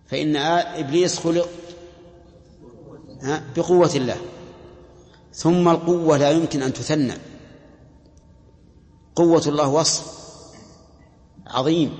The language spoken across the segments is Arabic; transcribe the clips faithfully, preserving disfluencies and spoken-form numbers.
فإن إبليس خلق بقوة الله، ثم القوة لا يمكن أن تثنى. قوة الله وصف عظيم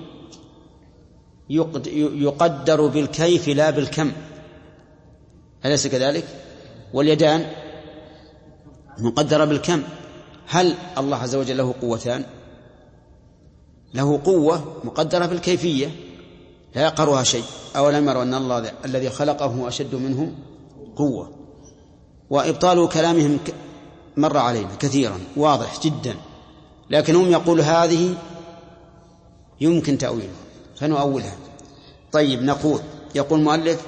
يقدر بالكيف لا بالكم، أليس كذلك؟ واليدان مقدرة بالكم. هل الله عز وجل له قوتان؟ له قوة مقدرة بالكيفية لا يقرها شيء. أولم يروا أن الله الذي خلقه أشد منه قوة. وإبطال كلامهم مر علينا كثيرا واضح جدا، لكن هم يقول هذه يمكن تأويلها فنؤولها. طيب نقول، يقول المؤلف: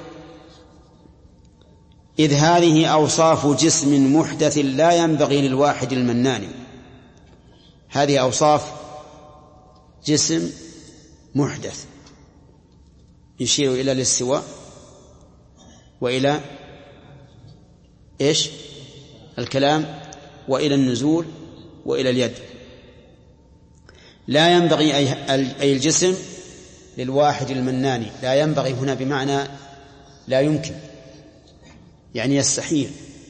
إذ هذه أوصاف جسم محدث لا ينبغي للواحد المنان. هذه أوصاف جسم محدث يشير إلى الاستواء وإلى إيش الكلام وإلى النزول وإلى اليد. لا ينبغي أي الجسم للواحد المنان. لا ينبغي هنا بمعنى لا يمكن، يعني يستحيل.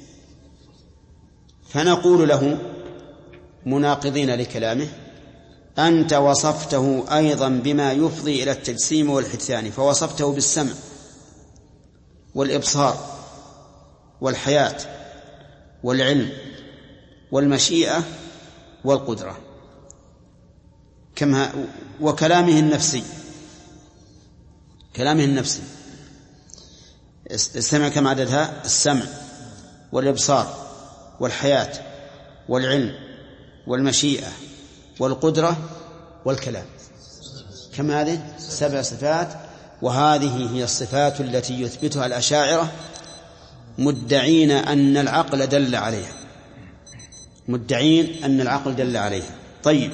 فنقول له مناقضين لكلامه: أنت وصفته أيضا بما يفضي إلى التجسيم والحدثان، فوصفته بالسمع والإبصار والحياة والعلم والمشيئة والقدرة كما وكلامه النفسي. كلامه النفسي السمع كم عددها؟ السمع والإبصار والحياة والعلم والمشيئة والقدرة والكلام. كم هذه؟ سبع صفات. وهذه هي الصفات التي يثبتها الأشاعرة مدعين أن العقل دل عليها، مدعين أن العقل دل عليها. طيب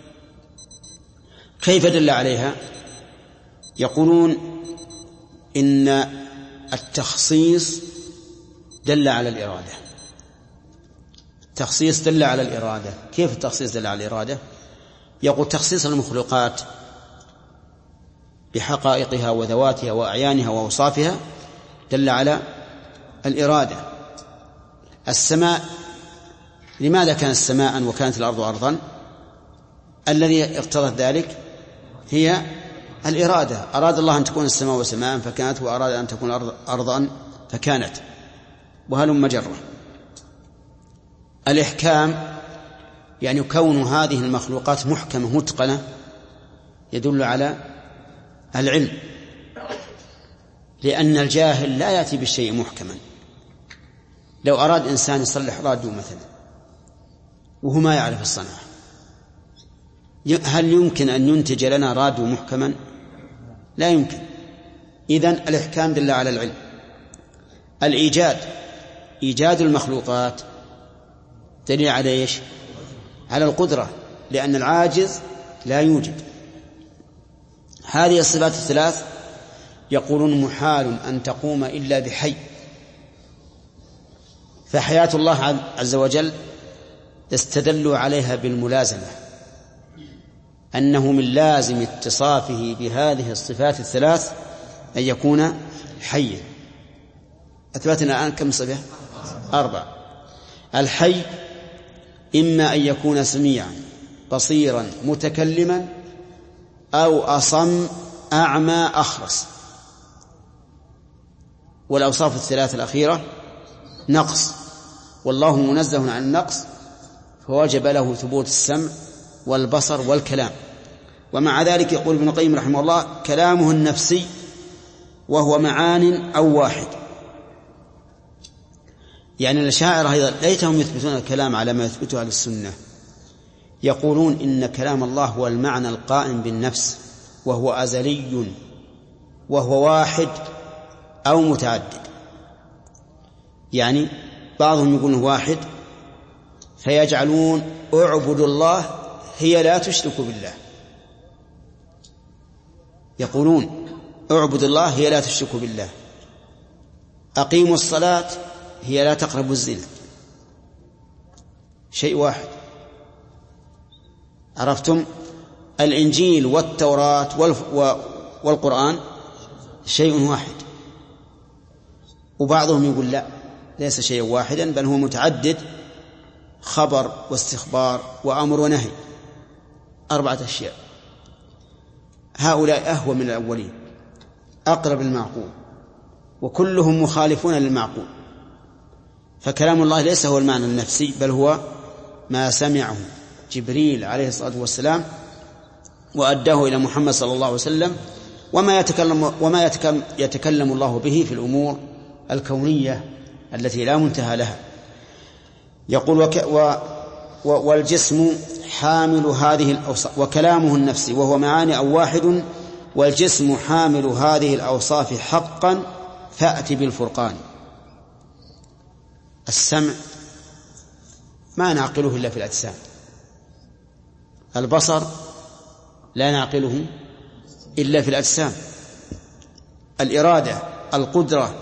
كيف دل عليها؟ يقولون إن التخصيص دل على الإرادة. التخصيص دل على الإرادة. كيف التخصيص دل على الإرادة؟ يقول تخصيص المخلوقات بحقائقها وذواتها وأعيانها وأوصافها دل على الإرادة. السماء، لماذا كانت سماء وكانت الأرض أرضا؟ الذي اقتضت ذلك هي الإرادة. أراد الله أن تكون السماء سماء فكانت، وأراد أن تكون الأرض أرضا فكانت، وهلم جرة. الإحكام يعني كون هذه المخلوقات محكمة متقنة يدل على العلم، لأن الجاهل لا يأتي بالشيء محكما. لو أراد إنسان يصلح راديو مثلا وهو ما يعرف الصنعة، هل يمكن أن ينتج لنا راديو محكما؟ لا يمكن. إذن الإحكام دل على العلم. الإيجاد، إيجاد المخلوقات دليل على إيش؟ على القدرة، لأن العاجز لا يوجد. هذه الصفات الثلاث يقولون محال أن تقوم إلا بحي. فحياة الله عز وجل استدلوا عليها بالملازمة، أنه من لازم اتصافه بهذه الصفات الثلاث أن يكون حيا. أثبتنا الآن كم صفة؟ أربع. الحي إما أن يكون سميعا بصيرا متكلما أو أصم أعمى أخرس. والأوصاف الثلاث الأخيرة نقص، والله منزه عن النقص، فوجب له ثبوت السمع والبصر والكلام. ومع ذلك يقول ابن القيم رحمه الله: كلامه النفسي وهو معان أو واحد. يعني الأشاعرة أيضا ليتهم يثبتون الكلام على ما يثبته أهل السنة، يقولون إن كلام الله هو المعنى القائم بالنفس، وهو أزلي وهو واحد أو متعدد. يعني بعضهم يقولون واحد فيجعلون اعبدوا الله هي لا تشركوا بالله. يقولون اعبدوا الله هي لا تشركوا بالله، أقيموا الصلاة هي لا تقربوا الزنا. شيء واحد. عرفتم؟ الإنجيل والتوراة والقرآن شيء واحد، وبعضهم يقول لا، ليس شيء واحدا بل هو متعدد، خبر واستخبار وأمر ونهي، أربعة أشياء. هؤلاء أهوى من الأولين، أقرب المعقول، وكلهم مخالفون للمعقول. فكلام الله ليس هو المعنى النفسي، بل هو ما سمعه جبريل عليه الصلاة والسلام وأداه إلى محمد صلى الله عليه وسلم، وما يتكلم, وما يتكلم, يتكلم الله به في الأمور الكونية التي لا منتهى لها. يقول وك و والجسم حامل هذه الأوصاف، وكلامه النفسي وهو معاني أو واحد، والجسم حامل هذه الأوصاف حقا، فأت بالفرقان. السمع ما نعقله إلا في الأجسام، البصر لا نعقله إلا في الأجسام، الإرادة، القدرة،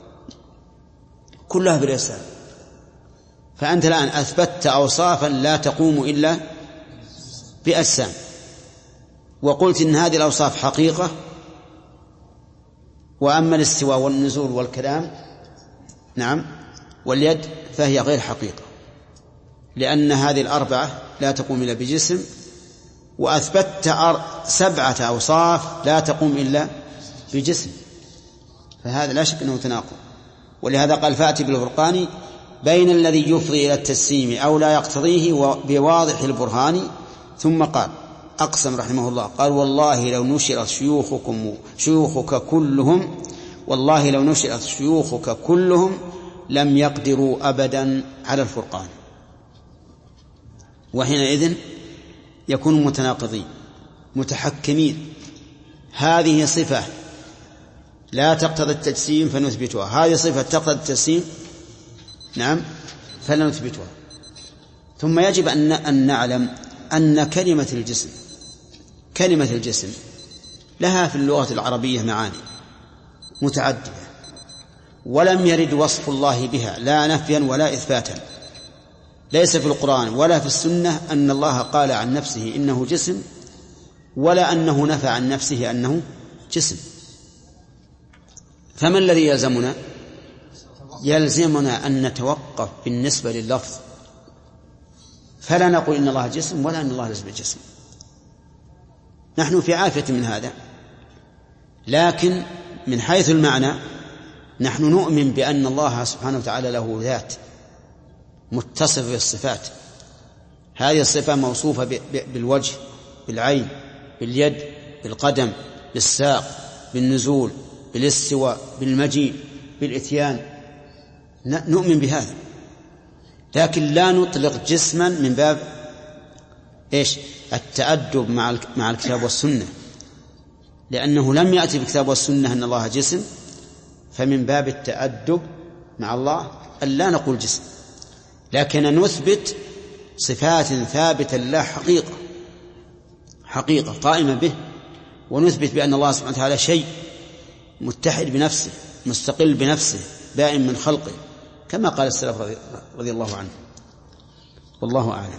كلها بالأجسام. فأنت الآن أثبتت أوصافا لا تقوم إلا بأجسام، وقلت إن هذه الأوصاف حقيقة، وأما الاستواء والنزول والكلام نعم واليد فهي غير حقيقة، لأن هذه الأربعة لا تقوم إلا بجسم، وأثبتت سبعة أوصاف لا تقوم إلا بجسم، فهذا لا شك أنه تناقض. ولهذا قال فأتي بالفرقان بين الذي يفضي إلى التجسيم أو لا يقتضيه بواضح البرهان. ثم قال أقسم رحمه الله، قال والله لو نشرت شيوخكم شيوخك كلهم والله لو نشرت شيوخك كلهم لم يقدروا أبدا على الفرقان. وحينئذ يكونوا متناقضين متحكمين. هذه صفة لا تقتضي التجسيم فنثبتها، هذه صفة تقتضي التجسيم نعم فلا نثبتها. ثم يجب أن نعلم أن كلمة الجسم كلمة الجسم لها في اللغة العربية معاني متعددة، ولم يرد وصف الله بها لا نفيا ولا إثباتا، ليس في القرآن ولا في السنة أن الله قال عن نفسه إنه جسم، ولا أنه نفى عن نفسه أنه جسم. فما الذي يلزمنا؟ يلزمنا أن نتوقف بالنسبة لللفظ، فلا نقول إن الله جسم ولا أن الله ليس بجسم، نحن في عافية من هذا. لكن من حيث المعنى نحن نؤمن بأن الله سبحانه وتعالى له ذات متصف بالصفات، هذه الصفة موصوفة بالوجه، بالعين، باليد، بالقدم، بالساق، بالنزول، بالاستواء، بالمجيء، بالإتيان، نؤمن بهذا. لكن لا نطلق جسما من باب إيش؟ التأدب مع مع الكتاب والسنة، لأنه لم يأتي بالكتاب والسنة أن الله جسم، فمن باب التأدب مع الله أن لا نقول جسم، لكن نثبت صفات ثابتة لله حقيقة حقيقة قائمة به، ونثبت بأن الله سبحانه وتعالى شيء متحد بنفسه مستقل بنفسه بائن من خلقه، كما قال السلف رضي الله عنه. والله أعلم.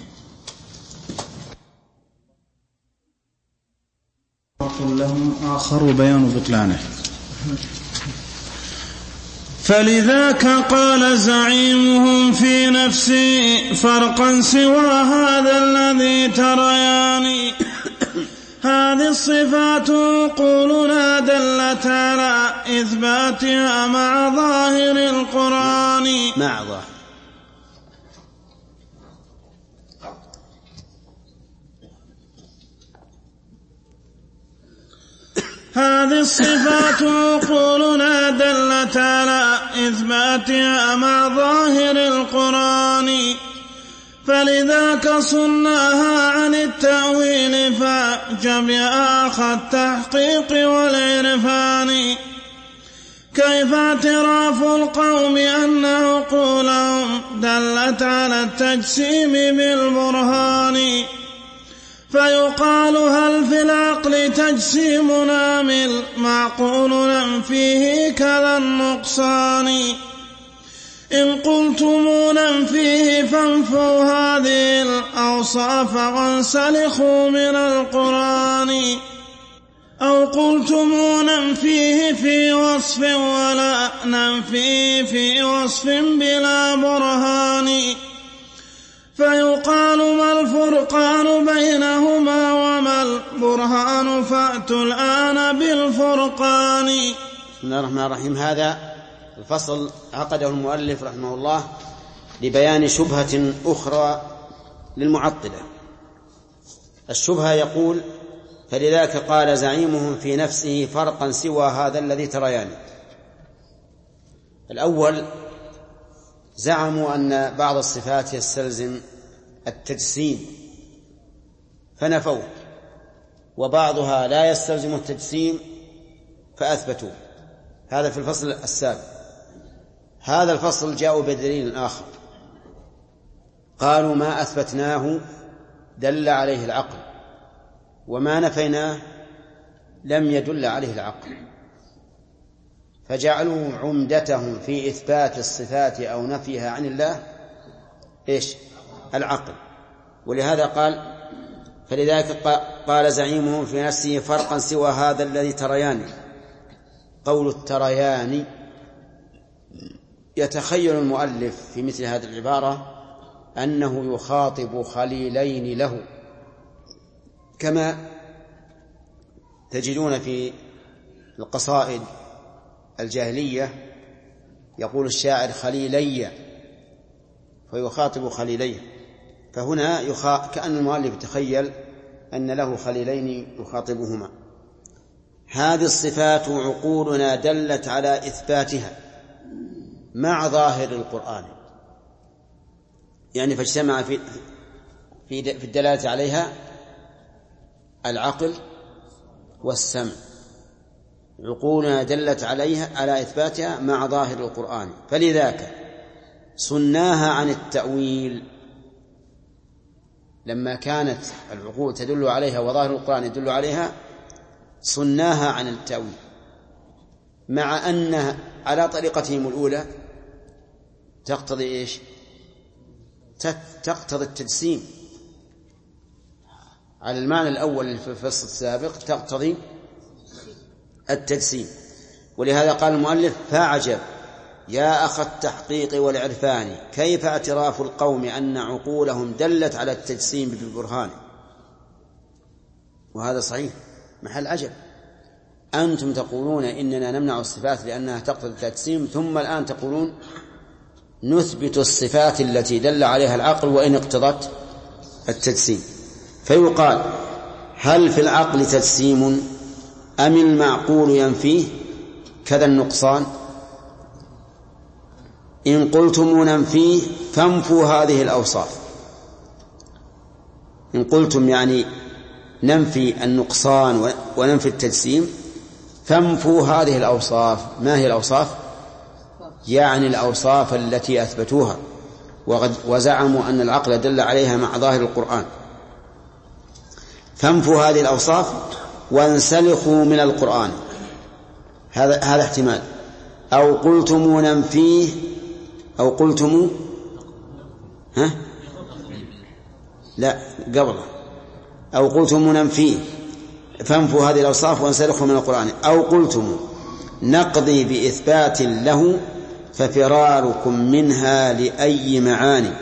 وقل لهم آخر بيان بطلانه. فلذاك قال زعيمهم في نفسي فرقا سوى هذا الذي ترياني، هذه الصفات قولنا دلت على إثباتها مع ظاهر القرآن مع ظاهر هذه الصفات قولنا دلت على إثباتها مع ظاهر القرآن، فلذاك صناها عن التأويل فجمع أخ التحقيق والعرفان. كيف اعتراف القوم أن عقولهم دلت على التجسيم بالبرهان، فيقال هل في العقل تجسيم نامل معقول فيه كذا النقصان؟ إن قلتم ننفيه فانفوا هذه الأوصاف وانسلخوا من القرآن، أو أو قلتم ننفيه في وصف ولا ننفيه في وصف بلا برهان فيقال ما الفرقان بينهما وما البرهان فأتوا الآن بالفرقان. بسم الله الرحمن الرحيم. هذا الفصل عقده المؤلف رحمه الله لبيان شبهة أخرى للمعطلة. الشبهة يقول: فلذاك قال زعيمهم في نفسه فرقا سوى هذا الذي تريانه. الأول زعموا أن بعض الصفات يستلزم التجسيم فنفوه، وبعضها لا يستلزم التجسيم فأثبتوه. هذا في الفصل السابق. هذا الفصل جاءوا بدليل آخر، قالوا ما أثبتناه دل عليه العقل، وما نفيناه لم يدل عليه العقل، فجعلوا عمدتهم في إثبات الصفات أو نفيها عن الله إيش؟ العقل. ولهذا قال: فلذلك قال زعيمهم في نفسه فرقا سوى هذا الذي تريان. قول التريان يتخيل المؤلف في مثل هذه العبارة أنه يخاطب خليلين له، كما تجدون في القصائد الجاهلية يقول الشاعر خليلي، فيخاطب خليليه. فهنا يخا... كأن المؤلف يتخيل أن له خليلين يخاطبهما. هذه الصفات عقولنا دلت على إثباتها مع ظاهر القرآن، يعني فاجتمع في في الدلالة عليها العقل والسمع. عقولنا دلت عليها على إثباتها مع ظاهر القرآن، فلذاك صناها عن التأويل. لما كانت العقول تدل عليها وظاهر القرآن يدل عليها صناها عن التأويل، مع أنها على طريقتهم الأولى تقتضي إيش؟ تقتضي التجسيم. على المعنى الأول في الفصل السابق تقتضي التجسيم. ولهذا قال المؤلف: فاعجب يا أخ التحقيق والعرفان كيف اعتراف القوم أن عقولهم دلت على التجسيم بالبرهان. وهذا صحيح محل عجب. أنتم تقولون إننا نمنع الصفات لأنها تقتضي التجسيم، ثم الآن تقولون نثبت الصفات التي دل عليها العقل وإن اقتضت التجسيم. فيقال: هل في العقل تجسيم أم المعقول ينفيه كذا النقصان؟ إن قلتم ننفيه فانفوا هذه الأوصاف. إن قلتم يعني ننفي النقصان وننفي التجسيم فانفوا هذه الأوصاف. ما هي الأوصاف؟ يعني الأوصاف التي أثبتوها وزعموا أن العقل دل عليها مع ظاهر القرآن. فانفوا هذه الأوصاف وانسلخوا من القرآن. هذا هذا احتمال. أو قلتم ننفيه أو قلتم ها لا قبله أو قلتم ننفيه فانفوا هذه الأوصاف وانسلخوا من القرآن. أو قلتم نقضي بإثبات له ففراركم منها لأي معاني.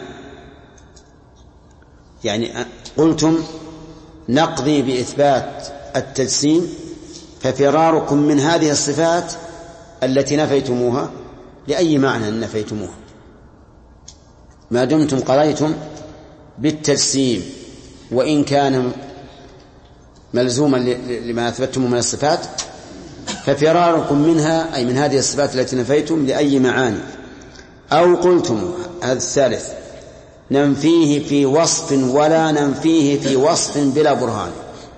يعني قلتم نقضي بإثبات التجسيم ففراركم من هذه الصفات التي نفيتموها لأي معنى نفيتموها، ما دمتم قضيتم بالتجسيم وإن كان ملزوما لما أثبتم من الصفات، ففراركم منها أي من هذه الصفات التي نفيتم لأي معاني. أو قلتم هذا الثالث ننفيه في وصف ولا ننفيه في وصف بلا برهان.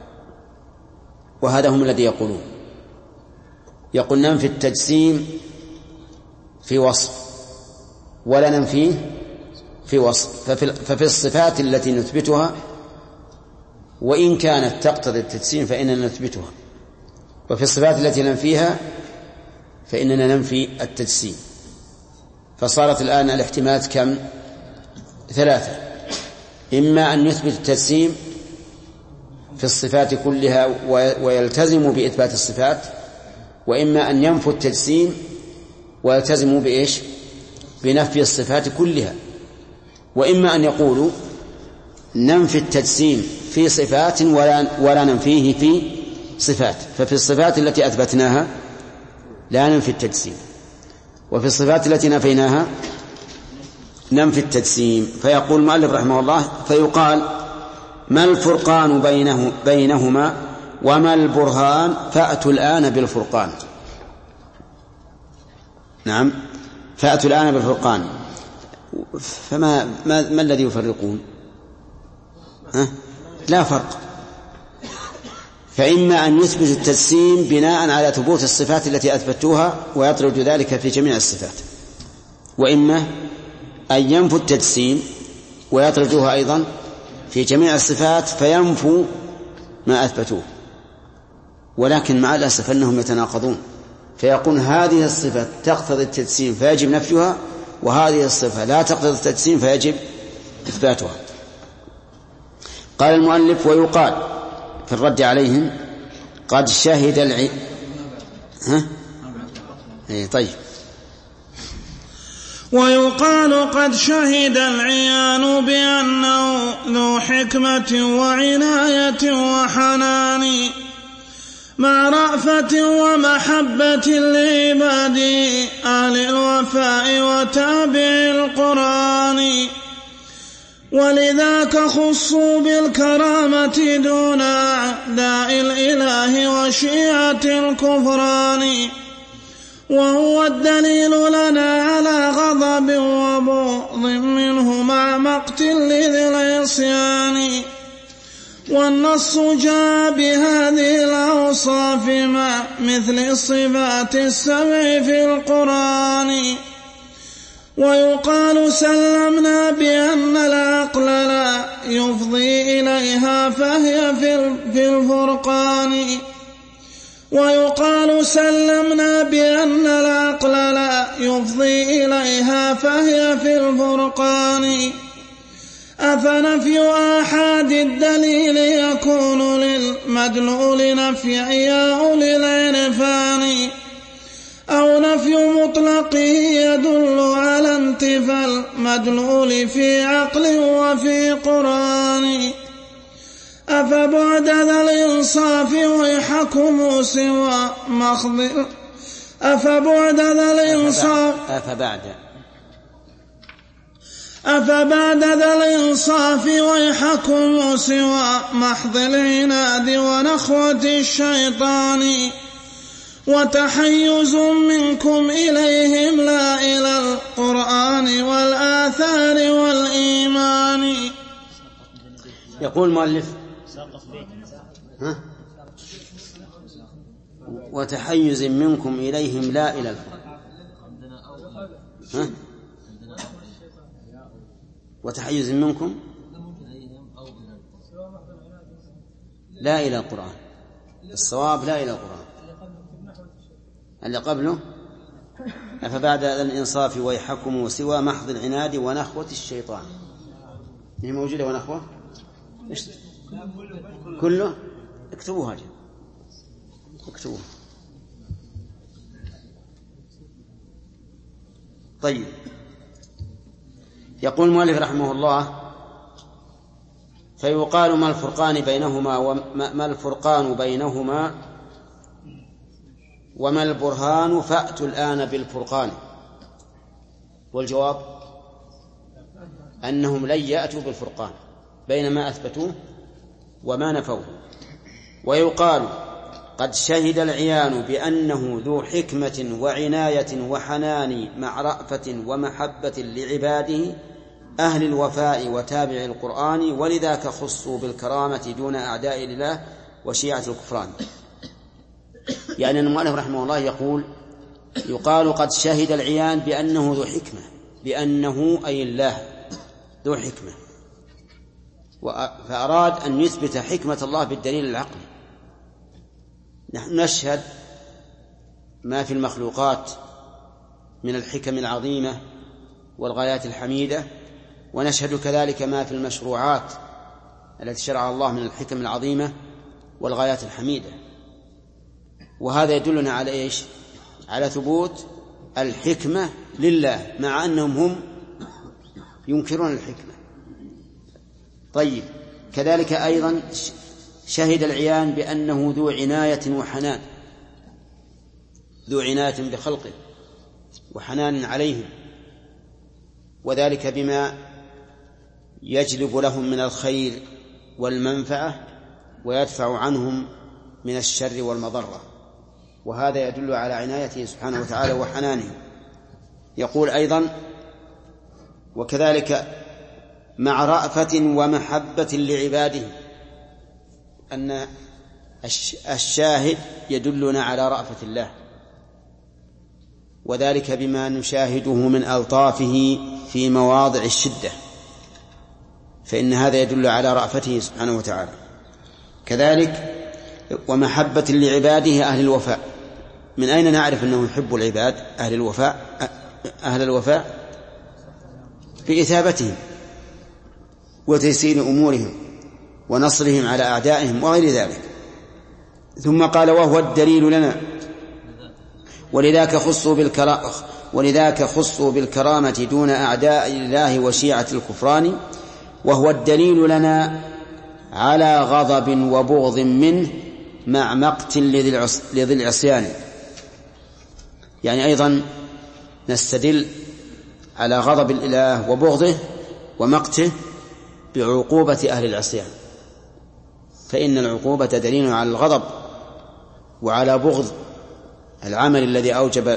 وهذا هم الذي يقولون يقول ننفي التجسيم في وصف ولا ننفيه في وصف. ففي, ففي الصفات التي نثبتها وإن كانت تقتضي التجسيم فإننا نثبتها، وفي الصفات التي ننفيها فإننا ننفي التجسيم. فصارت الآن الاحتمالات كم؟ ثلاثة. إما أن نثبت التجسيم في الصفات كلها ويلتزموا بإثبات الصفات، وإما أن ينفوا التجسيم ويلتزموا بإيش؟ بنفي الصفات كلها، وإما أن يقولوا ننفي التجسيم في صفات ولا, ولا ننفيه في صفات. ففي الصفات التي أثبتناها لا ننفي التجسيم، وفي الصفات التي نفيناها ننفي التجسيم. فيقول المؤلف رحمه الله: فيقال ما الفرقان بينه بينهما وما البرهان فأتوا الآن بالفرقان. نعم، فأتوا الآن بالفرقان. فما ما, ما الذي يفرقون؟ ها؟ لا فرق. فإما أن يثبت التجسيم بناء على ثبوت الصفات التي أثبتوها ويطرد ذلك في جميع الصفات، وإما أن ينفوا التجسيم ويطردوها أيضا في جميع الصفات فينفوا ما أثبتوه. ولكن مع الأسف أنهم يتناقضون، فيقول هذه الصفة تقتضي التجسيم فيجب نفيها، وهذه الصفة لا تقتضي التجسيم فيجب إثباتها. قال المؤلف: ويقال في الرد عليهم قد شهد الع... ها؟ إيه طيب. ويقال قد شهد العيان بأنه ذو حكمة وعناية وحنان مع رأفة ومحبة لعباد أهل الوفاء وتابع القرآن، ولذاك خصوا بالكرامة دون أعداء الإله وشيعة الكفران، وهو الدليل لنا على غضب وبغض منه مع مقتل لذي العصيان. والنص جاء بهذه الأوصاف مع مثل الصفات السبع في القرآن. ويقال سلمنا بأن العقل لا يفضي إليها فهي في الفرقان. ويقال سلمنا بأن العقل لا يفضي إليها فهي في الفرقان. أفنفي آحاد الدليل يكون للمدلول نفي يا أولي العرفان، أو نفي مطلقه يدل على انتفاء المدلول في عقل وفي قرآن. أفبعد ذا الإنصاف ويحكم سوى مخض أفبعد ذا الإنصاف أفبعد أفبعد ذا الإنصاف ويحكم سوى محض العناد ونخوة الشيطان، وتحيز منكم إليهم لا إلى القرآن والآثار والإيمان. يقول المؤلف: ها؟ وتحيز منكم إليهم لا إلى القرآن. ها؟ وتحيز منكم لا إلى القرآن. الصواب لا إلى القرآن. اللي قبله أفبعد الإنصاف ويحكموا سوى محض العناد ونخوة الشيطان. هي موجودة ونخوة إيش كله؟ اكتبوها جي. اكتبوها. طيب. يقول المؤلف رحمه الله: فيقال ما الفرقان بينهما وما الفرقان بينهما وما البرهان فأتوا الآن بالفرقان. والجواب أنهم لن يأتوا بالفرقان بين ما أثبتوه وما نفوه. ويقال قد شهد العيان بأنه ذو حكمة وعناية وحنان مع رأفة ومحبة لعباده أهل الوفاء وتابع القرآن، ولذاك خصوا بالكرامة دون أعداء الله وشيعة الكفران. يعني المؤلف رحمه الله يقول يقال قد شهد العيان بأنه ذو حكمة، بأنه أي الله ذو حكمة، فأراد أن يثبت حكمة الله بالدليل العقلي. نحن نشهد ما في المخلوقات من الحكم العظيمة والغايات الحميدة، ونشهد كذلك ما في المشروعات التي شرع الله من الحكم العظيمة والغايات الحميدة. وهذا يدلنا على إيش؟ على ثبوت الحكمة لله مع أنهم هم ينكرون الحكمة. طيب، كذلك أيضا شهد العيان بأنه ذو عناية وحنان، ذو عناية بخلقه وحنان عليهم، وذلك بما يجلب لهم من الخير والمنفعة ويدفع عنهم من الشر والمضرة، وهذا يدل على عنايته سبحانه وتعالى وحنانه. يقول أيضا: وكذلك مع رأفة ومحبة لعباده، أن الشاهد يدلنا على رأفة الله، وذلك بما نشاهده من ألطافه في مواضع الشدة، فإن هذا يدل على رأفته سبحانه وتعالى. كذلك ومحبة لعباده أهل الوفاء. من أين نعرف أنه يحب العباد أهل الوفاء؟ أهل الوفاء بإثابتهم وتيسير أمورهم ونصرهم على أعدائهم وغير ذلك. ثم قال: وهو الدليل لنا، ولذاك خصوا بالكرامة ولذاك خصوا بالكرامة دون أعداء الله وشيعة الكفران، وهو الدليل لنا على غضب وبغض منه مع مقت لذي العصيان. يعني أيضا نستدل على غضب الإله وبغضه ومقته بعقوبة أهل العصيان، فإن العقوبة دليل على الغضب وعلى بغض العمل الذي أوجب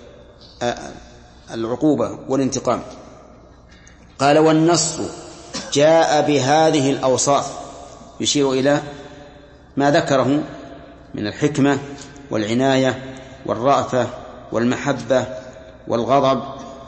العقوبة والانتقام. قال: والنص جاء بهذه الأوصاف، يشير إلى ما ذكره من الحكمة والعناية والرأفة والمحبة والغضب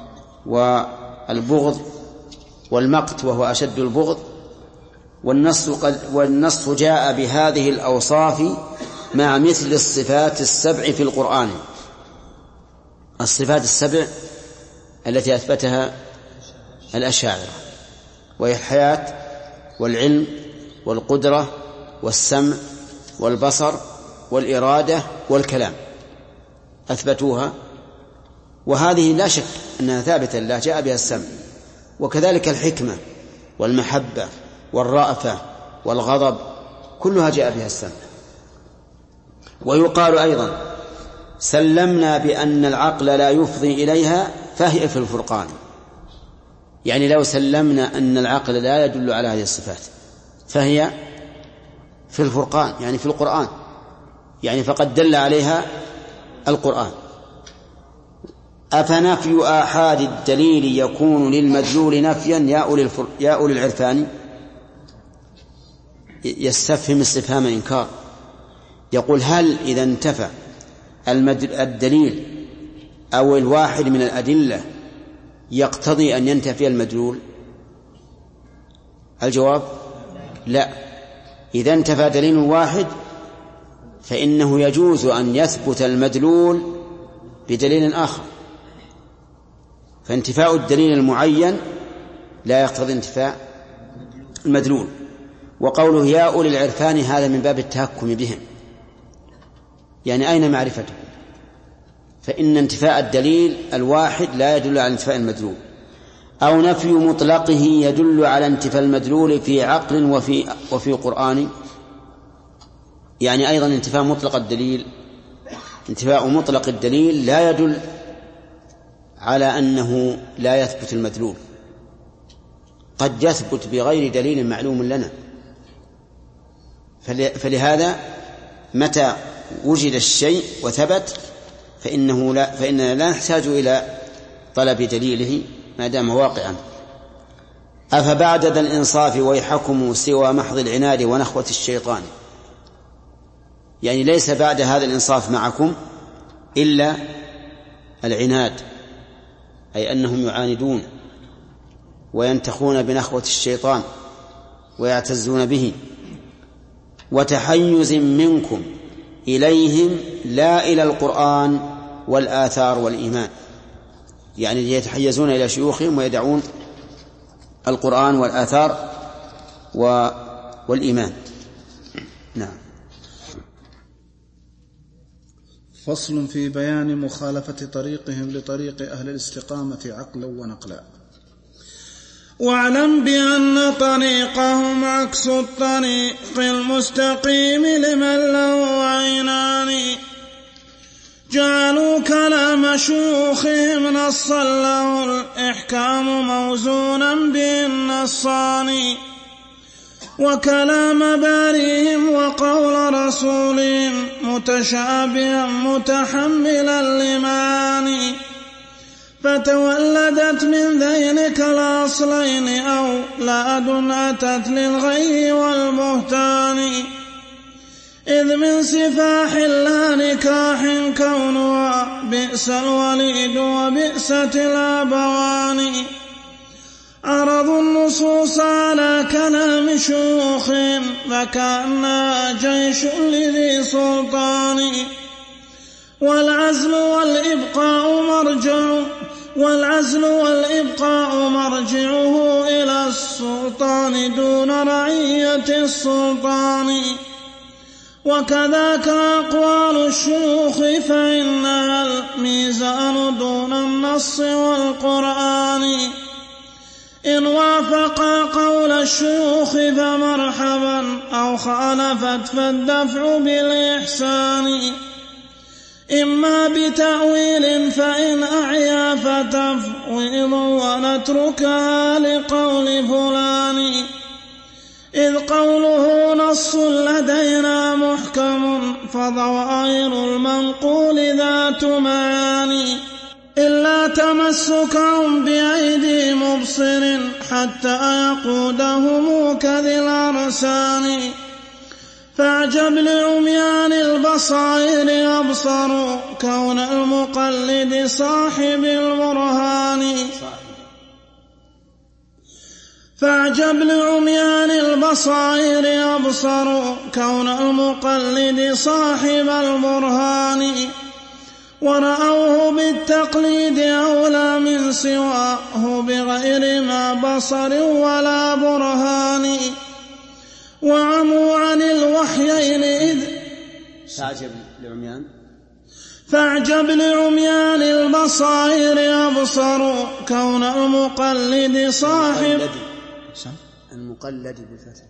والبغض والمقت وهو أشد البغض. والنص, والنص جاء بهذه الأوصاف مع مثل الصفات السبع في القرآن، الصفات السبع التي أثبتها الأشاعرة، وهي الحياة والعلم والقدرة والسمع والبصر والإرادة والكلام، أثبتوها، وهذه لا شك أنها ثابتة لله، جاء بها السمع. وكذلك الحكمة والمحبة والرأفة والغضب كلها جاء بها السمع. ويقال أيضا: سلمنا بأن العقل لا يفضي إليها فهي في الفرقان. يعني لو سلمنا أن العقل لا يدل على هذه الصفات فهي في الفرقان، يعني في القرآن، يعني فقد دل عليها القرآن. أفنفي آحاد الدليل يكون للمدلول نفيا يا أولي العرفان؟ يستفهم استفهام إنكار، يقول: هل إذا انتفى الدليل أو الواحد من الأدلة يقتضي أن ينتفي المدلول؟ الجواب: لا. إذا انتفى دليل واحد فإنه يجوز أن يثبت المدلول بدليل آخر، فانتفاء الدليل المعين لا يقتضي انتفاء المدلول. وقوله يا أولي العرفان هذا من باب التهكم بهم، يعني أين معرفته؟ فإن انتفاء الدليل الواحد لا يدل على انتفاء المدلول، أو نفي مطلقه يدل على انتفاء المدلول في عقل وفي, وفي قرآن. يعني أيضا انتفاء مطلق الدليل انتفاء مطلق الدليل لا يدل على أنه لا يثبت المدلول، قد يثبت بغير دليل معلوم لنا. فلهذا متى وجد الشيء وثبت فإنه لا فإننا لا نحتاج إلى طلب دليله ما دام واقعا. أفبعد ذا الإنصاف ويحكم سوى محض العناد ونخوة الشيطان، يعني ليس بعد هذا الإنصاف معكم إلا العناد، أي أنهم يعاندون وينتخون بنخوة الشيطان ويعتزون به، وتحيز منكم إليهم لا إلى القرآن والآثار والإيمان، يعني يتحيزون إلى شيوخهم ويدعون القرآن والآثار والإيمان. نعم. فصل في بيان مخالفة طريقهم لطريق أهل الاستقامة عقلا ونقلا. واعلم بأن طريقهم عكس الطريق المستقيم لمن له عينان، جعلوا كلام شيوخهم نصا له الإحكام موزونا به النصان، وكلام باريهم وقول رسولهم متشابها متحملا لمعاني، فتولدت من ذينك الأصلين أولاد أتت للغي والبهتان، إذ من سفاح لا نكاح كونها بئس الوليد وبئست الأبوان، عرضوا النصوص على كلام شيوخهم فكأنها جيش لذي سلطان، والعزل والإبقاء مرجع والعزل والإبقاء مرجعه إلى السلطان دون رعية السلطان، وكذاك أقوال الشيوخ فإنها الميزان دون النص والقرآن، إن وافقا قول الشيوخ فمرحبا أو خالفت فالدفع بالإحسان، إما بتأويل فإن أعيا فتفويض ونتركها لقول فلان، إذ قوله نص لدينا محكم فظواهر المنقول ذات معاني، إلا تمسكهم بأيدي مبصر حتى يقودهم كذي الأرسان، فاعجب لعميان البصائر أبصروا كون المقلد صاحب البرهان، فاعجب لعميان البصائر أبصروا كون المقلد صاحب البرهان، ورأوه بالتقليد أولى من سواه بغير ما بصر ولا برهان، وعموا عن الوحيين إذ فاعجب لعميان فاعجب لعميان البصائر أبصروا كون المقلد صاحب المقلد بالفتح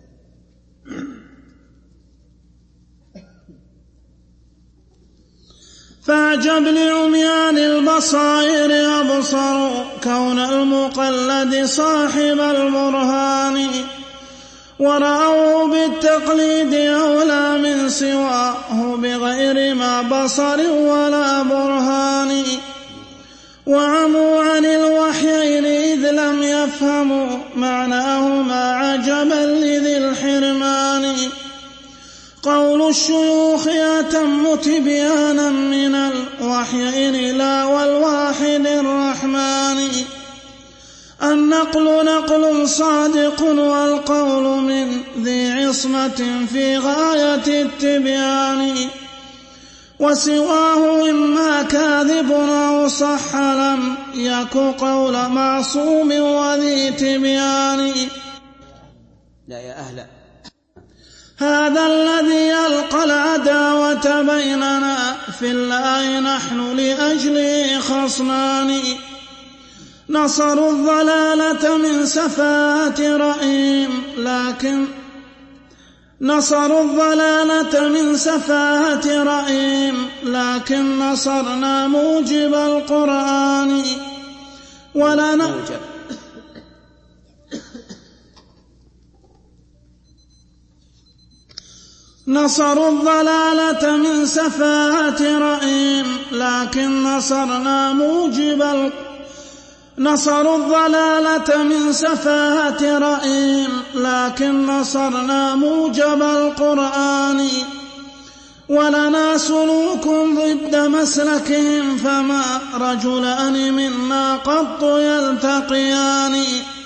فاعجب لعميان البصائر أبصروا كون المقلد صاحب البرهان، ورأوه بالتقليد أولى من سواه بغير ما بصر ولا برهان، وعموا عن الوحيين إذ لم يفهموا معناهما عجبا لذي الحرمان، قول الشيوخ أتم تبيانا من الوحيين لا والواحد الرحمن، النقل نقل صادق والقول من ذي عصمة في غاية التبيان، وسواه إما كاذب أو صح لم يك قول معصوم وذي تبيان. لا يا أهلا، هذا الذي يلقى العداوة بيننا في الله نحن لأجله خصمان، نصروا الضلالة من سفاهة رأيهم لكن نصروا الضلالة من سفاهة رأيهم لكن نصرنا موجب القرآن، ولنا نصروا الضلالة من سفاهة رأيهم لكن نصرنا موجب القرآن نصروا الضلالة من سفاهة رأيهم لكن نصرنا موجب القرآن، ولنا سلوك ضد مسلكهم فما رجلان منا قط يلتقيان،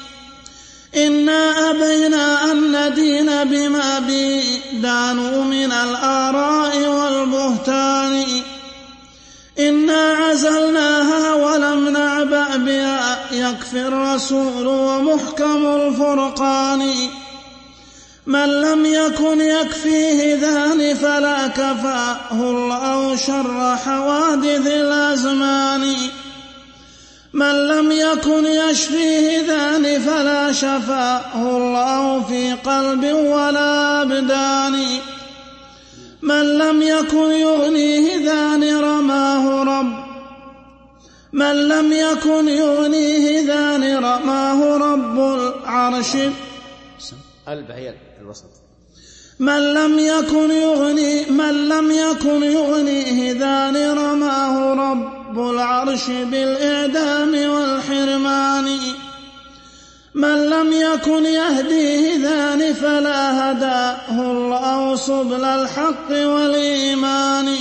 إنا أبينا أن ندين بما به دانوا من الآراء والبهتان، إنا عزلناها ولم نعبأ بها يكفي الرسول ومحكم الفرقان، من لم يكن يكفيه ذان فلا كفاه الله شر حوادث الأزمان. من لم يكن يشفيه ذان فلا شفاه الله في قلب ولا أبدان. من لم يكن يغنيه ذان رماه رب من لم يكن يغنيه ذان رماه رب العرش البهيل الوسط. من لم يكن يغني من لم يكن يغنيه ذان رماه رب العرش بالإعدام والحرمان. من لم يكن يهديه ذان فلا هداه الله سبل الحق والإيمان.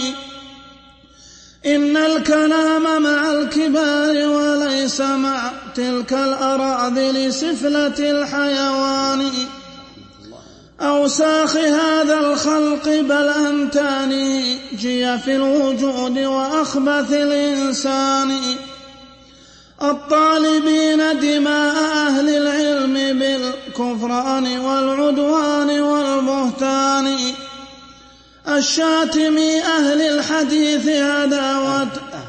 إن الكلام مع الكبار وليس مع تلك الأراذل سفلة الحيوان. أوساخ هذا الخلق بل أنتاني جي في الوجود وأخبث الإنسان. الطالبين دماء أهل العلم بالكفران والعدوان والبهتان. الشاتم أهل الحديث عداوة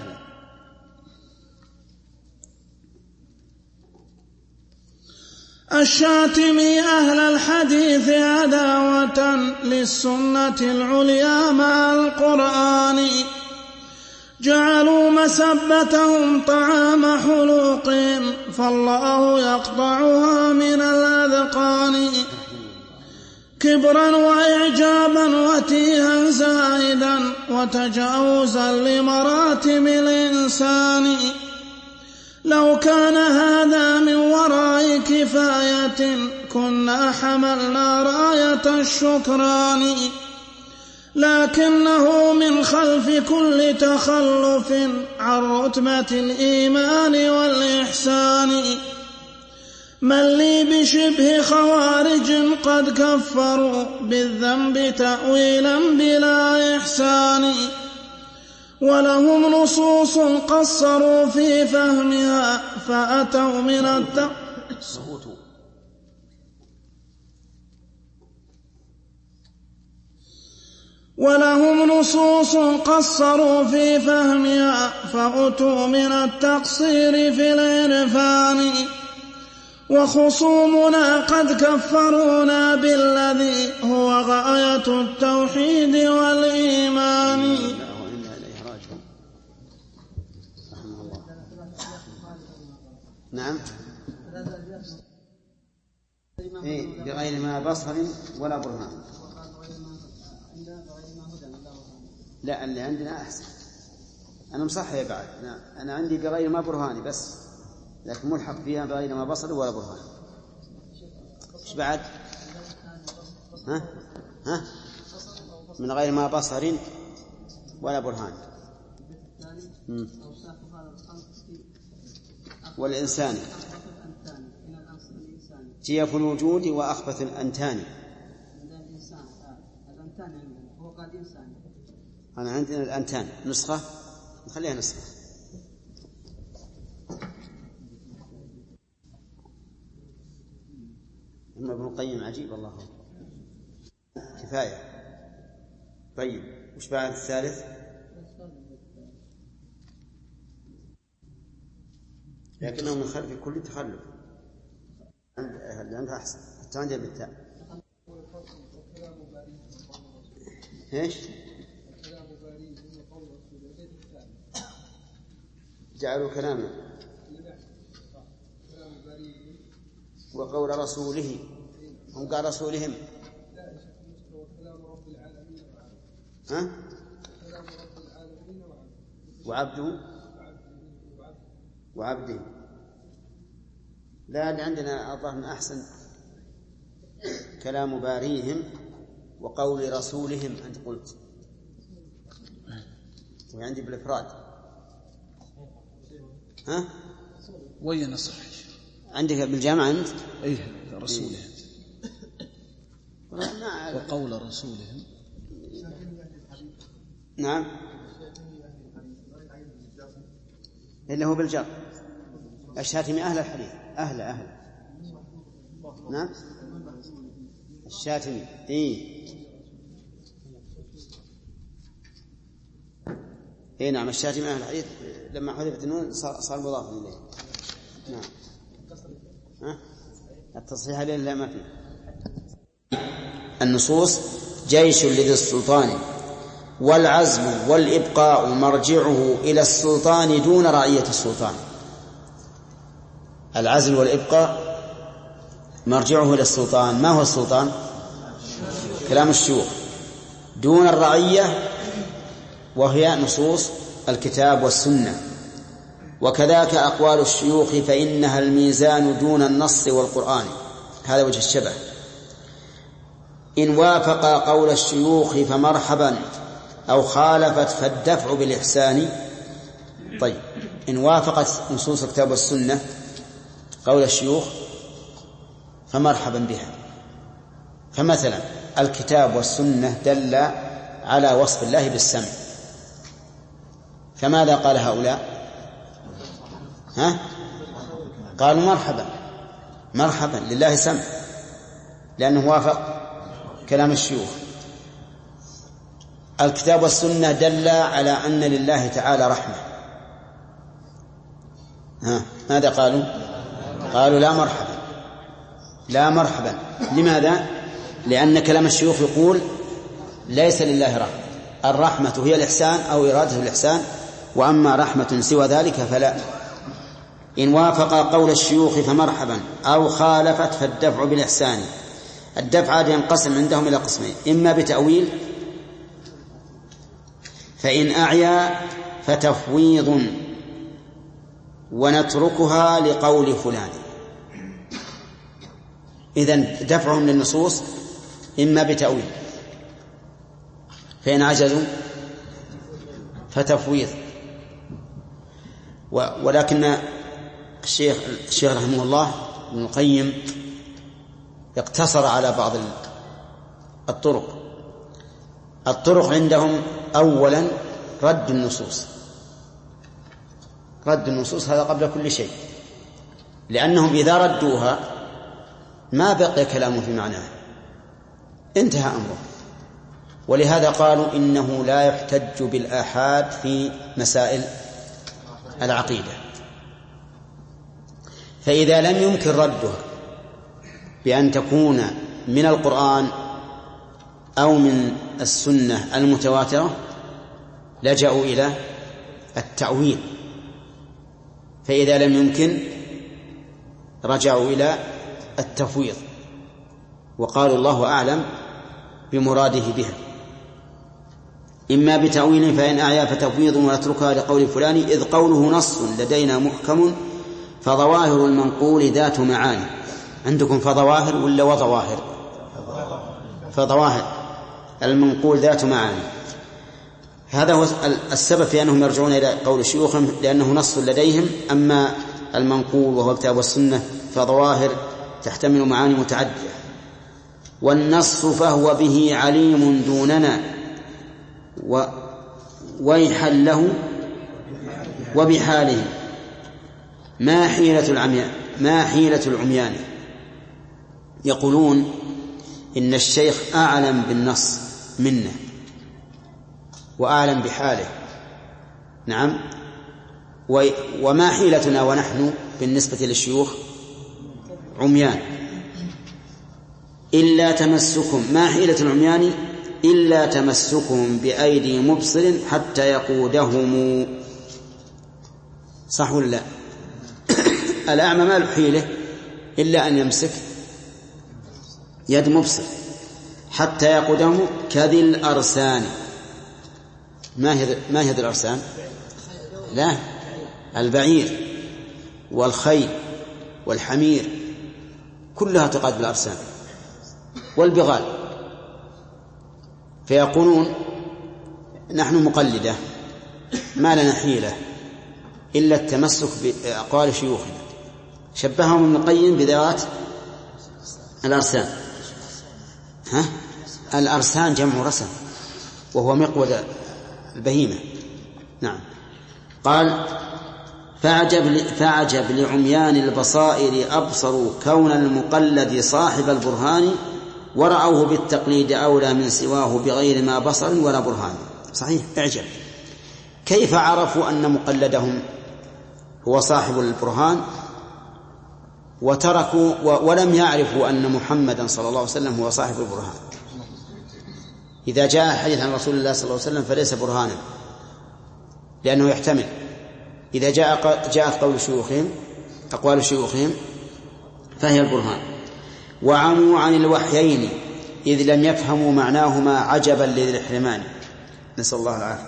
الشاتم أهل الحديث عداوة للسنة العليا مع القرآن. جعلوا مسبتهم طعام حلوقهم فالله يقطعها من الأذقان. كبرا وإعجابا وتيها زائدا وتجاوزا لمراتب الإنسان. لو كان هذا من وراء كفاية كنا حملنا راية الشكران. لكنه من خلف كل تخلف عن رتبة الإيمان والإحسان. من لي بشبه خوارج قد كفروا بالذنب تأويلا بلا إحسان. ولهم نصوص قصروا في فهمها فأتوا من التأويل ولهم نصوص قصروا في فهمها فأتوا من التقصير في العرفان. وخصومنا قد كفرونا بالذي هو غاية التوحيد والإيمان. نعم إيه بغير ما بصر ولا برهان. لا اللي عندنا أحسن. أنا مصحح بعد أنا, أنا عندي بغير ما برهاني بس لكن ملحق فيها بغير ما بصر ولا برهان. إيش بعد؟ ها ها من غير ما بصر ولا برهان. مم. والإنسان جيف الوجود وأخبث الأنتان. أنا عندنا الأنتان نسخة نخليها نسخة. أما ابن القيم عجيب الله كفاية. طيب وش بعد الثالث؟ لكنه من خلف كل تخلف عندها أحسن حتى عندها بالتاء. إيش؟ جعلوا كلامه وقول رسوله هم قال رسولهم ها؟ وعبده وعبده. لا اللي عندنا الظاهر أحسن كلام باريهم وقول رسولهم أنت قلت وعندي بالإفراد. ها؟ وين صح عندك بالجامعة أنت؟ إيه رسولهم إيه. وقول رسولهم. نعم اللي هو بالجر الشاتم أهل الحديث أهل أهل. نعم الشاتمي إيه إيه نعم الشاتمي أهل الحديث لما حذفت النون صار, صار مضاف إليه. نعم ها التصحيح عليه لا ما فيه. النصوص جيش لذي السلطان والعزم والإبقاء مرجعه إلى السلطان دون رعية السلطان. العزل والإبقاء مرجعه إلى السلطان. ما هو السلطان؟ كلام الشيوخ دون الرعية وهي نصوص الكتاب والسنة. وكذاك أقوال الشيوخ فإنها الميزان دون النص والقرآن. هذا وجه الشبه. إن وافق قول الشيوخ فمرحبا أو خالفت فالدفع بالإحسان. طيب إن وافقت نصوص الكتاب والسنة قول الشيوخ فمرحبا بها. فمثلا الكتاب والسنة دل على وصف الله بالسمع، فماذا قال هؤلاء؟ ها؟ قالوا مرحبا مرحبا لله سمع، لأنه وافق كلام الشيوخ. الكتاب والسنة دل على أن لله تعالى رحمة، ها ماذا قالوا؟ قالوا لا مرحبا لا مرحبا. لماذا؟ لأن كلام الشيوخ يقول ليس لله رحمة، الرحمة هي الإحسان أو إرادة الإحسان، وأما رحمة سوى ذلك فلا. إن وافق قول الشيوخ فمرحبا أو خالفت فالدفع بالإحسان. الدفع عاد ينقسم عندهم إلى قسمين: إما بتأويل فإن أعيا فتفويض ونتركها لقول فلان. إذن دفعهم للنصوص إما بتأويل، فإن عجزوا فتفويض. ولكن الشيخ الشيخ رحمه الله ابن القيم اقتصر على بعض الطرق. الطرق عندهم أولا رد النصوص. رد النصوص هذا قبل كل شيء، لأنهم إذا ردوها ما بقي كلامه في معناه، انتهى أمره. ولهذا قالوا إنه لا يحتج بالآحاد في مسائل العقيدة. فإذا لم يمكن ردها بأن تكون من القرآن أو من السنة المتواترة لجأوا إلى التأويل، فإذا لم يمكن رجعوا إلى التفويض وقالوا الله أعلم بمراده بها. إما بتأويل فإن أعيا فتفويض ونتركها لقول فلان، إذ قوله نص لدينا محكم فظواهر المنقول ذات معاني. عندكم فظواهر ولا وظواهر؟ فظواهر المنقول ذات معاني. هذا هو السبب في أنهم يرجعون إلى قول الشيوخ، لأنه نص لديهم. أما المنقول وهو الكتاب والسنة فظواهر تحتمل معاني متعددة. والنص فهو به عليم دوننا ويحا له وبحاله ما حيلة العميان ما حيلة العميان. يقولون إن الشيخ أعلم بالنص منا وأعلم بحاله. نعم. وما حيلتنا ونحن بالنسبة للشيوخ عميان إلا تمسكم. ما حيلة العميان إلا تمسكهم بأيدي مبصر حتى يقودهم. صح ولا لا؟ الأعمى ما له حيلة إلا أن يمسك يد مبصر حتى يقودهم كذي الأرسان. ما هي ما هي الأرسان؟ لا، البعير والخيل والحمير كلها تقاد بالأرسان والبغال. فيقولون نحن مقلدة ما لنا حيلة إلا التمسك بأقوال شيوخنا. شبههم ابن القيم بذوات الأرسان. ها؟ الأرسان جمع رسم وهو مقود البهيمة. نعم. قال فعجب, فعجب لعميان البصائر أبصروا كون المقلد صاحب البرهان ورأوه بالتقليد أولى من سواه بغير ما بصر ولا برهان. صحيح، اعجب كيف عرفوا أن مقلدهم هو صاحب البرهان وتركوا ولم يعرفوا أن محمدا صلى الله عليه وسلم هو صاحب البرهان. إذا جاء حديث عن رسول الله صلى الله عليه وسلم فليس برهانا لأنه يحتمل. إذا جاء جاءت قول شيوخهم أقوال شيوخهم فهي البرهان. وعموا عن الوحيين إذ لم يفهموا معناهما عجبا لذي الحرمان، نسأل الله العافية.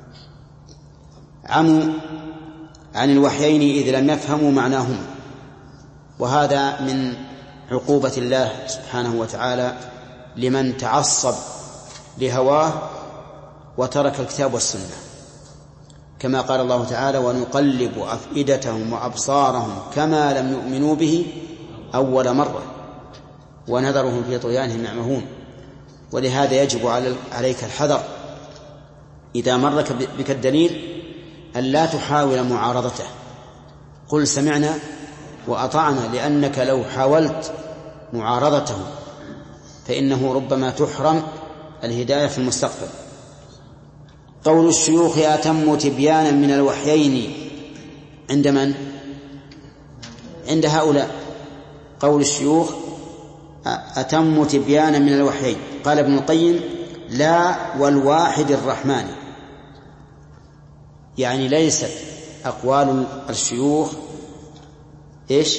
عموا عن الوحيين إذ لم يفهموا معناهما، وهذا من عقوبة الله سبحانه وتعالى لمن تعصب لهواه وترك الكتاب والسنة، كما قال الله تعالى: ونقلب أفئدتهم وأبصارهم كما لم يؤمنوا به أول مرة ونذرهم في طغيانهم يعمهون. ولهذا يجب عليك الحذر إذا مر بك الدليل أن لا تحاول معارضته، قل سمعنا وأطعنا، لأنك لو حاولت معارضته فإنه ربما تحرم الهداية في المستقبل. قول الشيوخ أتم تبيانا من الوحيين عند من؟ عند هؤلاء. قول الشيوخ أتم تبيانا من الوحيين. قال ابن القيم: لا، والواحد الرحمن، يعني ليست أقوال الشيوخ إيش؟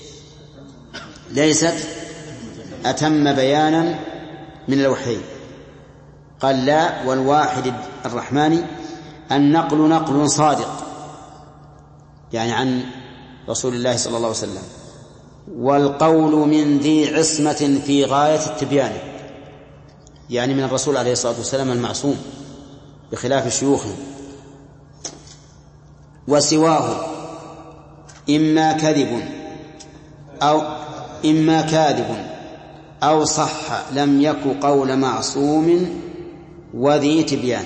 ليست أتم بيانا من الوحيين. قال: لا، والواحد الرحمن، النقل نقل صادق، يعني عن رسول الله صلى الله عليه وسلم، والقول من ذي عصمة في غاية التبيان، يعني من الرسول عليه الصلاة والسلام المعصوم بخلاف شيوخه. وسواه إما كذب أو إما كاذب أو صح لم يك قول معصوم وذي تبيان.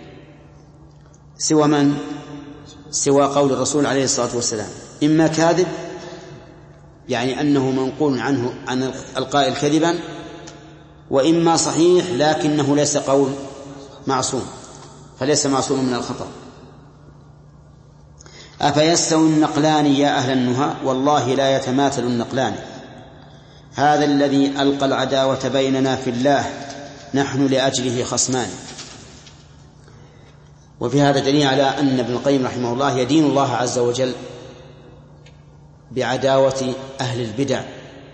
سوى من؟ سوى قول الرسول عليه الصلاة والسلام. إما كاذب يعني أنه منقول عنه عن القائل كذبا، وإما صحيح لكنه ليس قول معصوم، فليس معصوم من الخطأ. أفيستوي النقلان يا أهل النهى؟ والله لا يتماثل النقلان. هذا الذي ألقى العداوة بيننا في الله، نحن لأجله خصمان. وفي هذا دليل على أن ابن القيم رحمه الله يدين الله عز وجل بعداوة أهل البدع،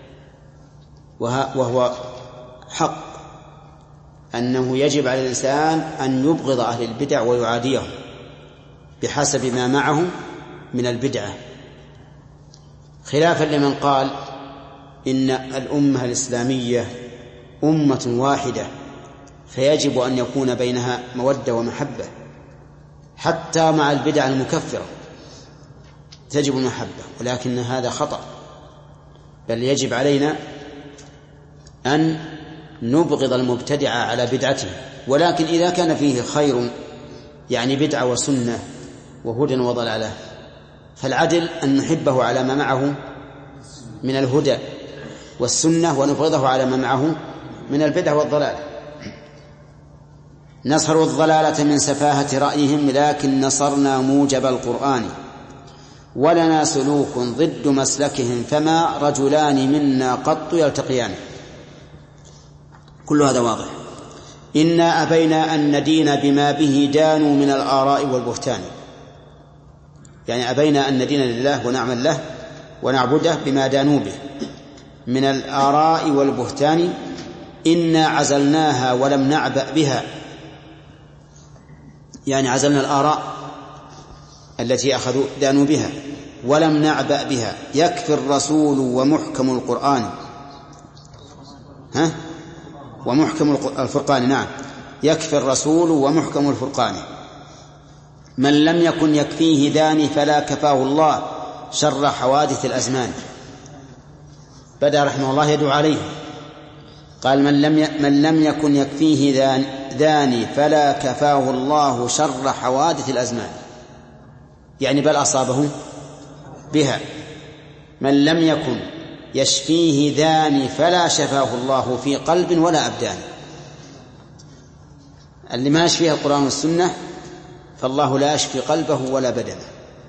وهو حق أنه يجب على الإنسان أن يبغض أهل البدع ويعاديهم بحسب ما معه من البدعة، خلافا لمن قال إن الأمة الإسلامية أمة واحدة فيجب أن يكون بينها مودة ومحبة، حتى مع البدع المكفرة تجب المحبة، ولكن هذا خطأ، بل يجب علينا أن نبغض المبتدع على بدعته. ولكن إذا كان فيه خير، يعني بدعة وسنة وهدى وضلالة، فالعدل أن نحبه على ما معه من الهدى والسنة ونبغضه على ما معه من البدع والضلال. نصروا الضلالة من سفاهة رأيهم، لكن نصرنا موجب القرآن، ولنا سلوك ضد مسلكهم، فما رجلان منا قط يلتقيان. كل هذا واضح. إنا أبينا أن ندين بما به دانوا من الآراء والبهتان، يعني أبينا أن ندين لله ونعمل له ونعبده بما دانوا به من الآراء والبهتان. إنا عزلناها ولم نعبأ بها، يعني عزلنا الآراء التي أخذوا دانوا بها ولم نعبأ بها. يكفي الرسول ومحكم القرآن، ها ومحكم الفرقان، نعم يكفي الرسول ومحكم الفرقان. من لم يكن يكفيه داني فلا كفاه الله شر حوادث الأزمان. بدأ رحمه الله يدعو عليه، قال من لم ي... من لم يكن يكفيه دان... داني فلا كفاه الله شر حوادث الأزمان، يعني بل أصابه بها. من لم يكن يشفيه ذان فلا شفاه الله في قلب ولا أبدان. اللي ما يشفيه القرآن والسنة فالله لا يشفي قلبه ولا بدنه.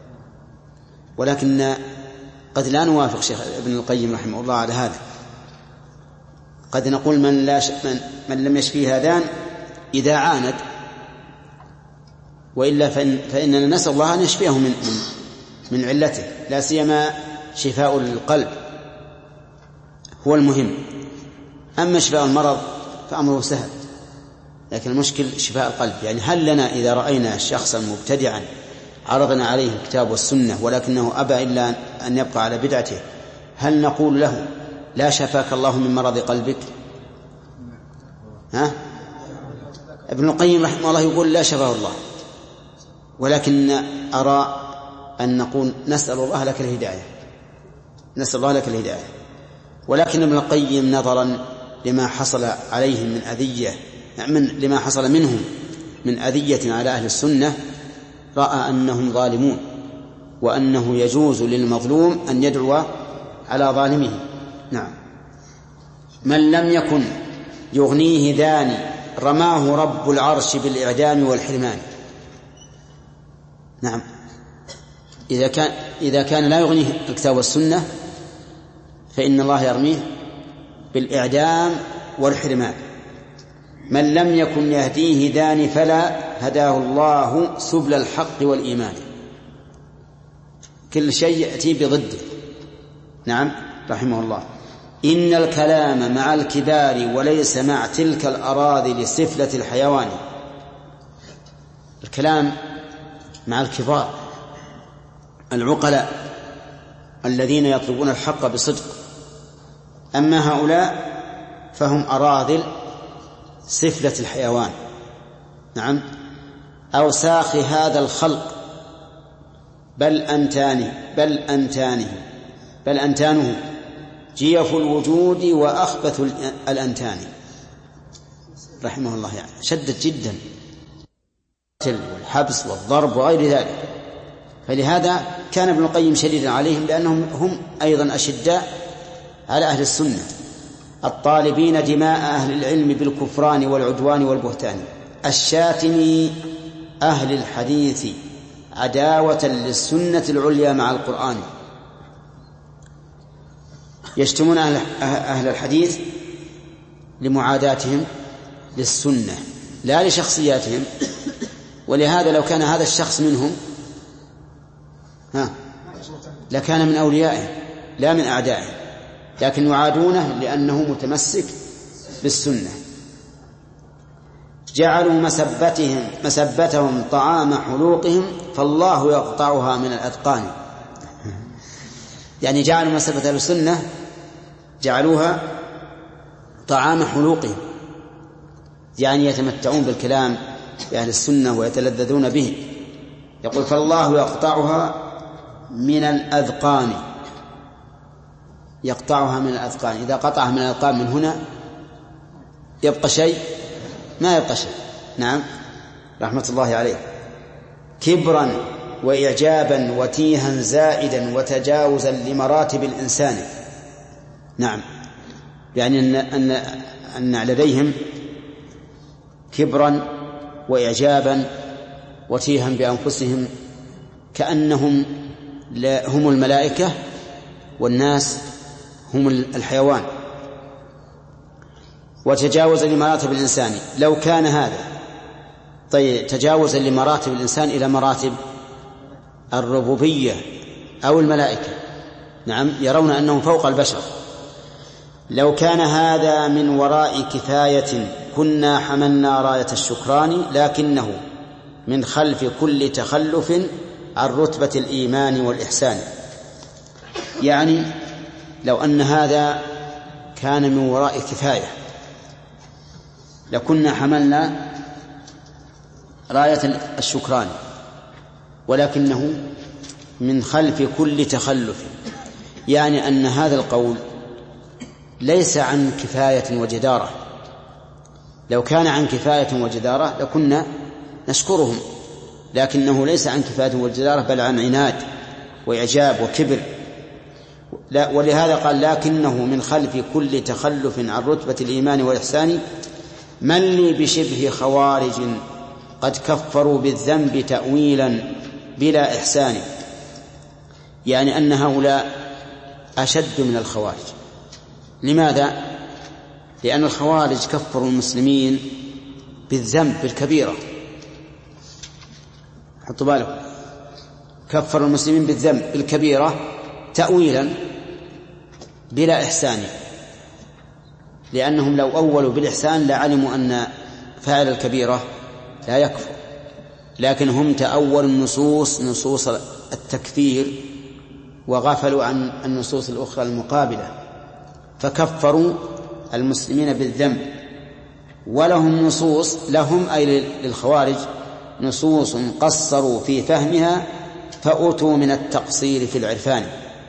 ولكن قد لا نوافق شيخ ابن القيم رحمه الله على هذا. قد نقول من, لا ش... من... من لم يشفيه هذان إذا عاند، وإلا فإن... فإننا نسأل الله أن يشفيه من... من... من علته، لا سيما شفاء القلب هو المهم. أما شفاء المرض فأمره سهل، لكن المشكل شفاء القلب. يعني هل لنا إذا رأينا شخصا مبتدعا عرضنا عليه الكتاب والسنة ولكنه أبى إلا أن يبقى على بدعته، هل نقول له لا شفاك الله من مرض قلبك؟ ها؟ ابن القيم رحمه الله يقول لا شفاه الله، ولكن أرى أن نقول نسأل الله لك الهداية، نسأل الله لك الهداية. ولكن ابن القيم نظرا لما حصل عليهم من أذية، من لما حصل منهم من أذية على أهل السنة، رأى أنهم ظالمون، وأنه يجوز للمظلوم أن يدعو على ظالمه. نعم. من لم يكن يغنيه داني رماه رب العرش بالإعدام والحرمان. نعم، إذا كان إذا كان لا يغنيه الكتاب والسنة فإن الله يرميه بالإعدام والحرمان. من لم يكن يهديه دان فلا هداه الله سبل الحق والإيمان. كل شيء يأتي بضده. نعم، رحمه الله. إن الكلام مع الكبار وليس مع تلك الأراضي لسفلة الحيوان. الكلام مع الكبار العقلاء الذين يطلبون الحق بصدق، أما هؤلاء فهم أراذل سفلة الحيوان. نعم، أوساخ هذا الخلق بل أنتانه بل أنتانه بل أنتانه جيف الوجود وأخبث الأنتان. رحمه الله، يعني شدد جدا والحبس والضرب وغير ذلك. فلهذا كان ابن القيم شديدا عليهم، لأنهم هم أيضا أشداء على أهل السنة، الطالبين دماء أهل العلم بالكفران والعدوان والبهتان، الشاتم أهل الحديث عداوة للسنة العليا مع القرآن. يشتمون أهل الحديث لمعاداتهم للسنة لا لشخصياتهم. ولهذا لو كان هذا الشخص منهم ها لكان من أوليائهم لا من أعدائهم، لكن يعادونه لأنه متمسك بالسنة. جعلوا مسبتهم مسبتهم طعام حلوقهم فالله يقطعها من الأذقان. يعني جعلوا مسبة السنة جعلوها طعام حلوقهم، يعني يتمتعون بالكلام بأهل السنة ويتلذذون به. يقول فالله يقطعها من الأذقان، يقطعها من الأذقان. إذا قطعها من الأذقان من هنا يبقى شيء؟ ما يبقى شيء. نعم، رحمة الله عليه. كبرا وإعجابا وتيها زائدا وتجاوزا لمراتب الإنسان. نعم، يعني أن, أن, أن لديهم كبرا وإعجابا وتيها بأنفسهم، كأنهم هم الملائكة والناس هم الحيوان. وتجاوزا لمراتب الإنسان. لو كان هذا طيب تجاوزا لمراتب الإنسان إلى مراتب الربوبية أو الملائكة، نعم، يرون أنهم فوق البشر. لو كان هذا من وراء كفاية كنا حملنا راية الشكران، لكنه من خلف كل تخلف عن رتبة الإيمان والإحسان. يعني لو أن هذا كان من وراء كفاية لكنا حملنا راية الشكران، ولكنه من خلف كل تخلف، يعني أن هذا القول ليس عن كفاية وجدارة. لو كان عن كفاية وجدارة لكنا نشكرهم، لكنه ليس عن كفاية وجدارة بل عن عناد وإعجاب وكبر. لا ولهذا قال لكنه من خلف كل تخلف عن رتبة الإيمان والإحسان من لي بشبه خوارج قد كفروا بالذنب تأويلا بلا إحسان. يعني أن هؤلاء أشد من الخوارج. لماذا؟ لأن الخوارج كفروا المسلمين بالذنب بالكبيرة، حطوا بالكم، كفروا المسلمين بالذنب بالكبيرة تأويلا بلا إحسان، لأنهم لو أولوا بالإحسان لعلموا أن فاعل الكبيرة لا يكفر، لكن هم تأولوا النصوص نصوص التكفير وغفلوا عن النصوص الأخرى المقابلة، فكفروا المسلمين بالذنب. ولهم نصوص لهم أي للخوارج نصوص قصروا في فهمها فأتوا من التقصير في العرفان.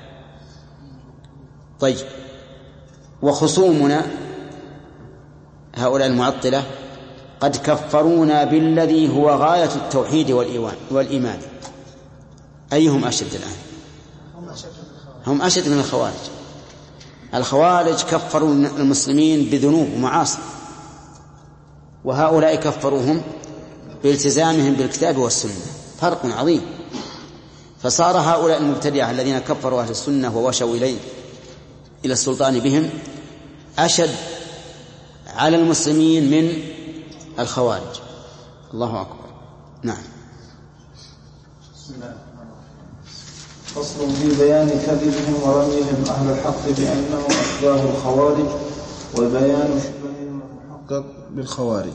طيب، وخصومنا هؤلاء المعطلة قد كفرونا بالذي هو غاية التوحيد والإيمان. أيهم أشد الآن؟ هم أشد من الخوارج. الخوارج كفروا المسلمين بذنوب ومعاصي، وهؤلاء كفروهم بالتزامهم بالكتاب والسنة، فرق عظيم. فصار هؤلاء المبتدعة الذين كفروا أهل السنة ووشوا إليه إلى السلطان بهم أشد على المسلمين من الخوارج. الله أكبر. نعم. بسم الله. فصل في بيان كذبهم ورميهم أهل الحق بأنهم أشباه الخوارج وبيان شبههم المحقق بالخوارج.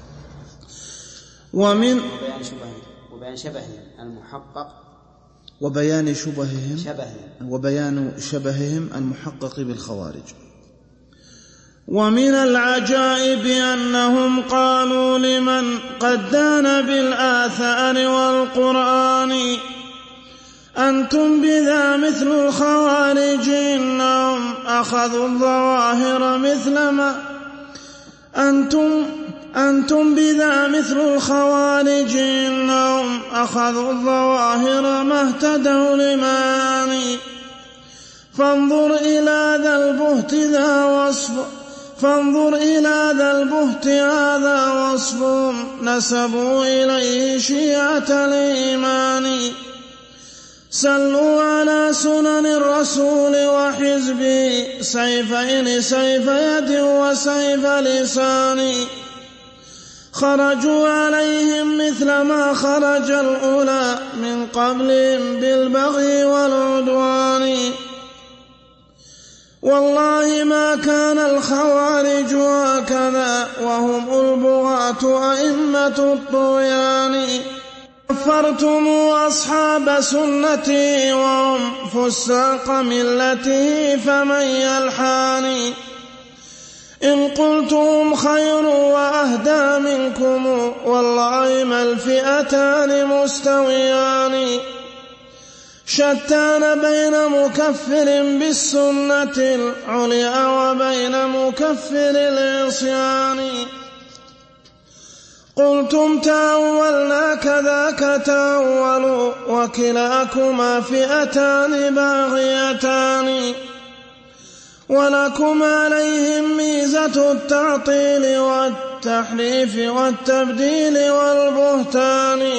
ومن وبيان شبههم المحقق وبيان شبههم شبههم وبيان شبههم المحقق بالخوارج. ومن العجائب أنهم قالوا لمن قد دان بالآثار والقرآن أنتم بذا مثل الخوارج إنهم أخذوا الظواهر مثل ما أنتم أنتم بذا مثل الخوارج إنهم أخذوا الظواهر ما اهتدوا لمعاني فانظر إلى ذا البهت ذا وصف فانظر إلى ذا البهت هذا وصف نسبوا إليه شيعة الإيمان سلوا على سنن الرسول وحزبه سيفين سيف يد وسيف لسان خرجوا عليهم مثل ما خرج الأولى من قبلهم بالبغي والعدوان والله ما كان الخوارج هكذا وهم البغاة أئمة الطغيان كفرتم أصحاب سنتي وهم فساق ملته فمن يلحاني إن قلتم خير وأهدى منكم والله ما الفئتان مستويان شتان بين مكفر بالسنة العليا وبين مكفر العصيان قلتم تأولنا كذاك تأولوا وكلاكما فئتان باغيتان ولكم عليهم ميزة التعطيل والتحريف والتبديل والبهتان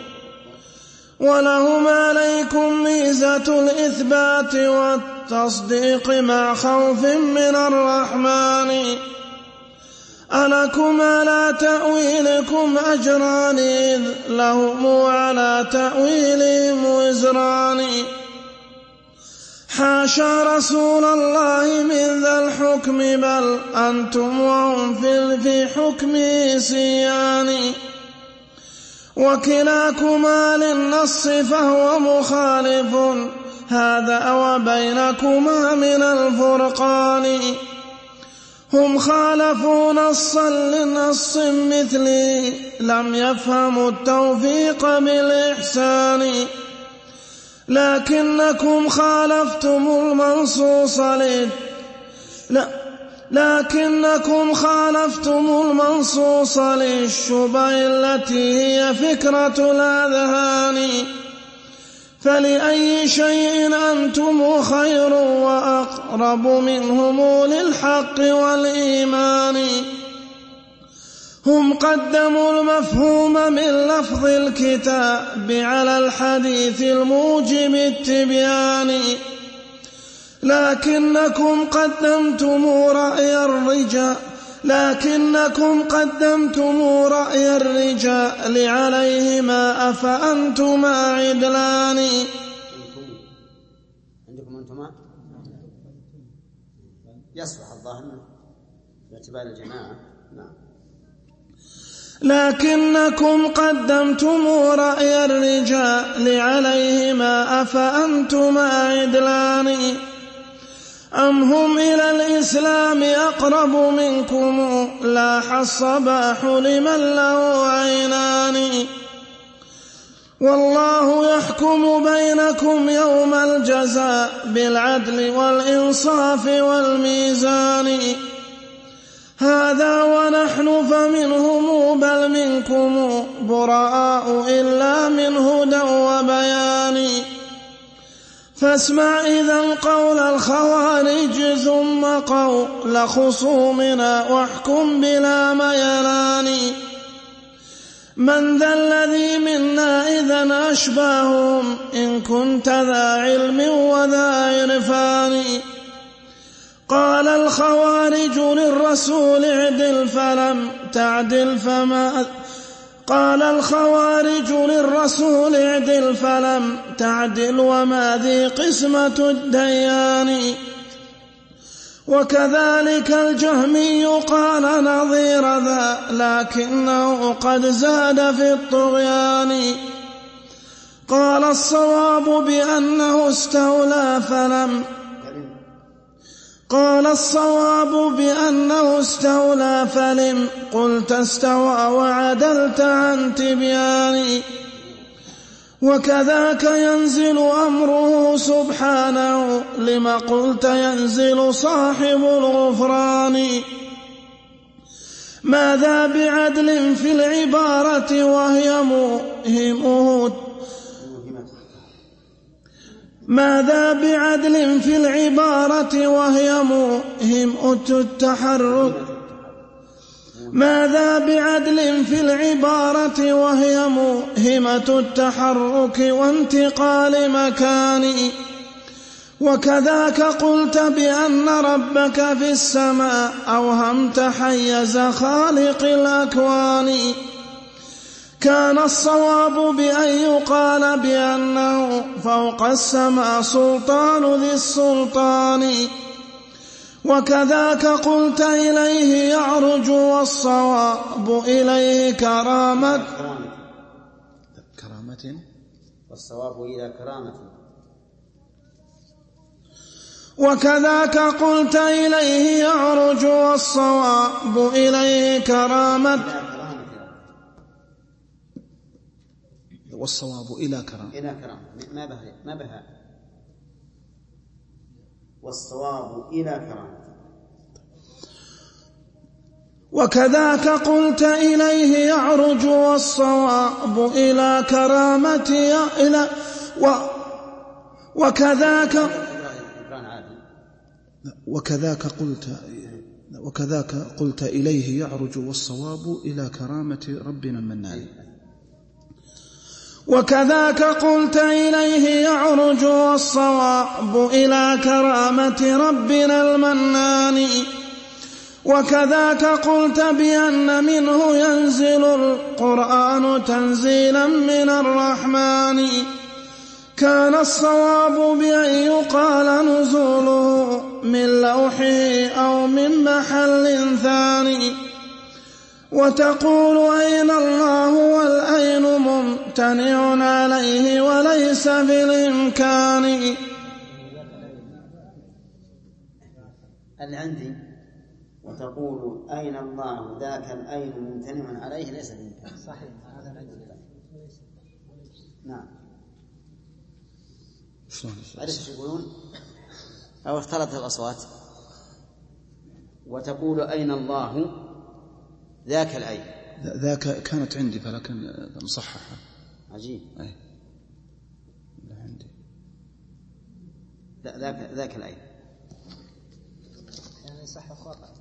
ولهم عليكم ميزة الإثبات والتصديق مع خوف من الرحمن ألكم على تأويلكم أجران إذ لهم على تأويلهم وزران حاشا رسول الله من ذا الحكم بل أنتم وهم في حكمه سيان وكلاكما للنص فهو مخالف هذا وبينكما من الفرقان هم خالفوا نصا لنص مثلي لم يفهموا التوفيق بالإحسان لكنكم خالفتم المنصوص لل... لا لكنكم خالفتم المنصوص للشبه التي هي فكرة الأذهان فلأي شيء أنتم خير وأقرب منهم للحق والإيمان. هم قدموا المفهوم من لفظ الكتاب على الحديث الموجب التبيان، لكنكم قدمتم رأي الرجال لكنكم قدمتم رأي الرجال عليهما أفأنتما عدلان. عندكم أنتما يصلح الظاهر باعتبار الجماعة. نعم. لكنكم قدمتم رأي الرجال عليهما أفأنتما عدلان. أم هم إلى الإسلام أقرب منكم لاح الصباح لمن له عينان. والله يحكم بينكم يوم الجزاء بالعدل والإنصاف والميزان. هذا ونحن فمنهم بل منكم براء إلا من هدى وبيان. فاسمع إذن قول الخوارج ثم قول خصومنا واحكم بلا ميلان. من ذا الذي منا إذن أشباههم إن كنت ذا علم وذا عرفان. قال الخوارج للرسول اعدل فلم تعدل فما قال الخوارج للرسول اعدل فلم تعدل وما ذي قسمة الديان. وكذلك الجهمي قال نظير ذا لكنه قد زاد في الطغيان. قال الصواب بأنه استولى فلم قال الصواب بأنه استولى فلم قلت استوى وعدلت عن تبيان. وكذاك ينزل أمره سبحانه لما قلت ينزل صاحب الغفران. ماذا بعدل في العبارة وهي موهمه ماذا بعدل في العبارة وهي موهمة التحرك ماذا بعدل في العبارة وهي موهمة التحرك وانتقال مكان. وكذاك قلت بأن ربك في السماء أوهمت حيز خالق الأكوان. كان الصواب بأن يقال بأنه فوق السماء سلطان ذي السلطان. وكذاك قلت إليه يعرج والصواب إليه كرامة كرامة والصواب إلى كرامة. وكذاك قلت إليه يعرج والصواب إليه كرامة والصواب إلى كرامة إلى كرامة ما بها ما بها والصواب إلى كرامة. وكذاك قلت إليه يعرج والصواب إلى كرامة إلى و وكذاك وكذاك قلت وكذاك قلت إليه يعرج والصواب إلى كرامة ربنا المنان. وكذاك قلت إليه يعرج والصواب إلى كرامة ربنا المنان. وكذاك قلت بأن منه ينزل القرآن تنزيلا من الرحمن. كان الصواب بأن يقال نزوله من لوحه أو من محل ثاني. وتقول أين الله والأين ممتنع عليه وليس بالإمكان. اللي عندي وتقول أين الله ذاك الأين ممتنع عليه ليس بالإمكان. صحيح هذا العندي. نعم. عرفت يقولون أو اختلطت الأصوات. وتقول أين الله ذاك العين ذاك كانت عندي فلكن مصححة. عجيب. أي. عندي ذاك ذاك العين يعني صح خطأ.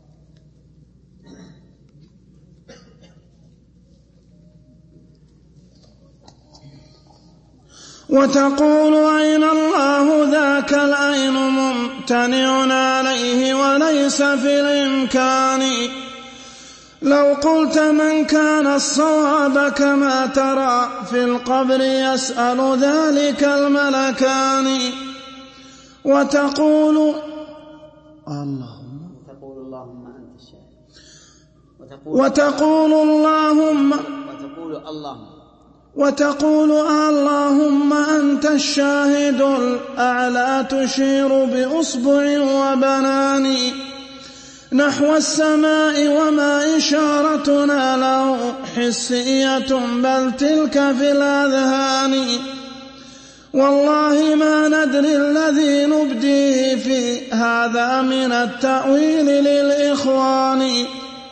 وتقول أين الله ذاك العين ممتنع عليه وليس في الإمكان. لو قلت من كان الصواب كما ترى في القبر يسأل ذلك الملكان. وتقول اللهم وتقول اللهم أنت الشاهد وتقول اللهم وتقول اللهم وتقول اللهم أنت الشاهد الأعلى تشير بأصبع وبنان نحو السماء وما إشارتنا له حسية بل تلك في الأذهان. والله ما ندري الذي نبديه في هذا من التأويل للإخوان.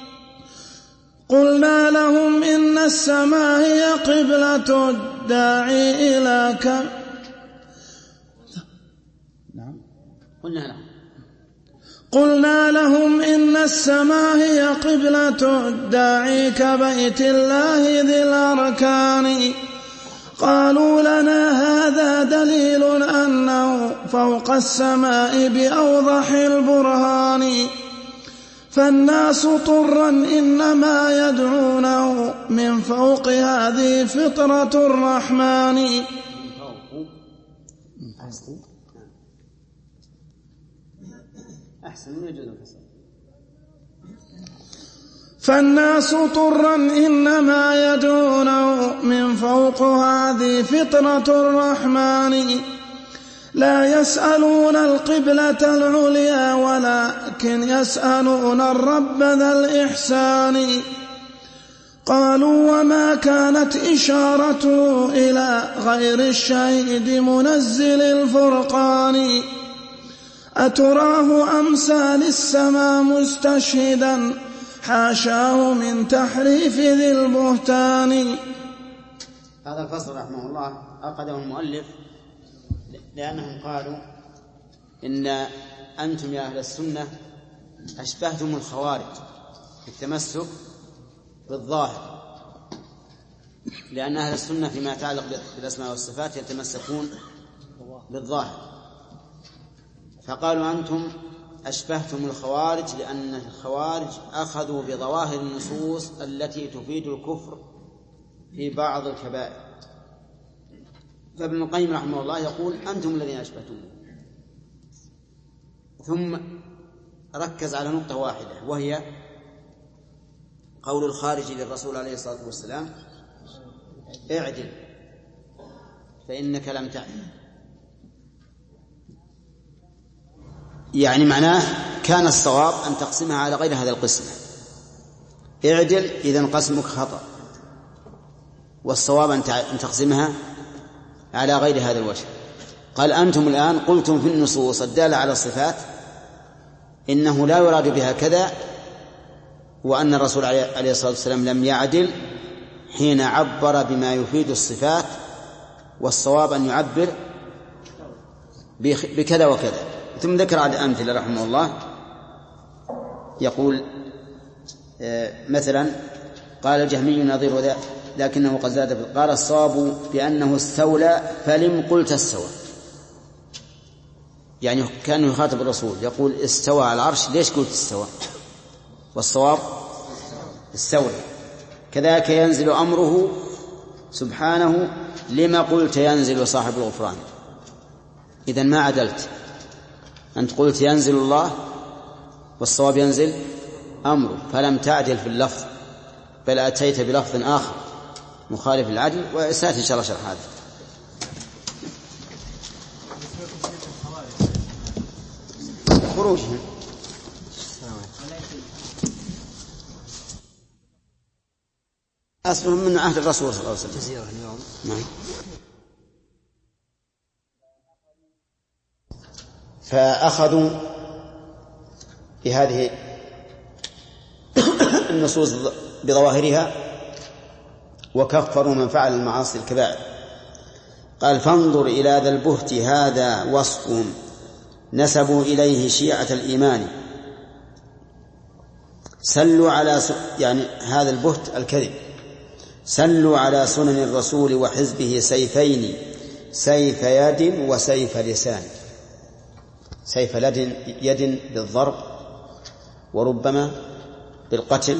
قلنا لهم إن السماء هي قبلة الداعي إلى كم نعم قلنا لهم قلنا لهم إن السماء هي قبلة الداعي كبيت الله ذي الأركان. قالوا لنا هذا دليل أنه فوق السماء بأوضح البرهان. فالناس طرا إنما يدعونه من فوق هذه فطرة الرحمن. أحسن من يجوز فالناس طرا إنما يدعونه من فوق هذه فطرة الرحمن. لا يسألون القبلة العليا ولكن يسألون الرب ذا الإحسان. قالوا وما كانت إشارته إلى غير الشهيد منزل الفرقان. أتراه أمثال السماء مستشهدا حاشاه من تحريف ذي البهتان. هذا الفصل رحمه الله أخذه المؤلف لأنهم قالوا إن أنتم يا أهل السنة أشبهتم الخوارج في التمسك بالظاهر، لأن أهل السنة فيما يتعلق بالأسماء والصفات يتمسكون بالظاهر، فقالوا أنتم أشبهتم الخوارج لأن الخوارج أخذوا بظواهر النصوص التي تفيد الكفر في بعض الكبائر. فابن القيم رحمه الله يقول أنتم الذين أشبهتم. ثم ركز على نقطة واحدة وهي قول الخارج للرسول عليه الصلاة والسلام اعدل فإنك لم تعدل، يعني معناه كان الصواب أن تقسمها على غير هذا القسم. اعدل إذن قسمك خطأ، والصواب أن تقسمها على غير هذا الوجه. قال أنتم الآن قلتم في النصوص الدالة على الصفات إنه لا يراد بها كذا، وأن الرسول عليه الصلاة والسلام لم يعدل حين عبر بما يفيد الصفات، والصواب أن يعبر بكذا وكذا. ثم ذكر على أمثلة رحمه الله، يقول مثلا قال الجهمي نظير لكنه قد زاد، قال الصواب بأنه استولى فلم قلت استوى، يعني كان يخاطب الرسول يقول استوى على العرش ليش قلت استوى، والصواب استولى. كذلك ينزل أمره سبحانه لما قلت ينزل صاحب الغفران، إذن ما عدلت، أنت قلت ينزل الله والصواب ينزل أمره، فلم تعدل في اللفظ بل أتيت بلفظ آخر مخالف العدل، وسأتي إن شاء الله شرح هذا. خروجهم أصلهم من عهد الرسول صلى الله عليه وسلم. نعم. فأخذوا بهذه النصوص بظواهرها وكفروا من فعل المعاصي الكبائر. قال فانظر إلى ذا البهت هذا وصف نسبوا إليه شيعة الإيمان. سلوا على س... يعني هذا البهت الكذب. سلوا على سنن الرسول وحزبه سيفين، سيف يد وسيف لسان. سيف يد بالضرب وربما بالقتل،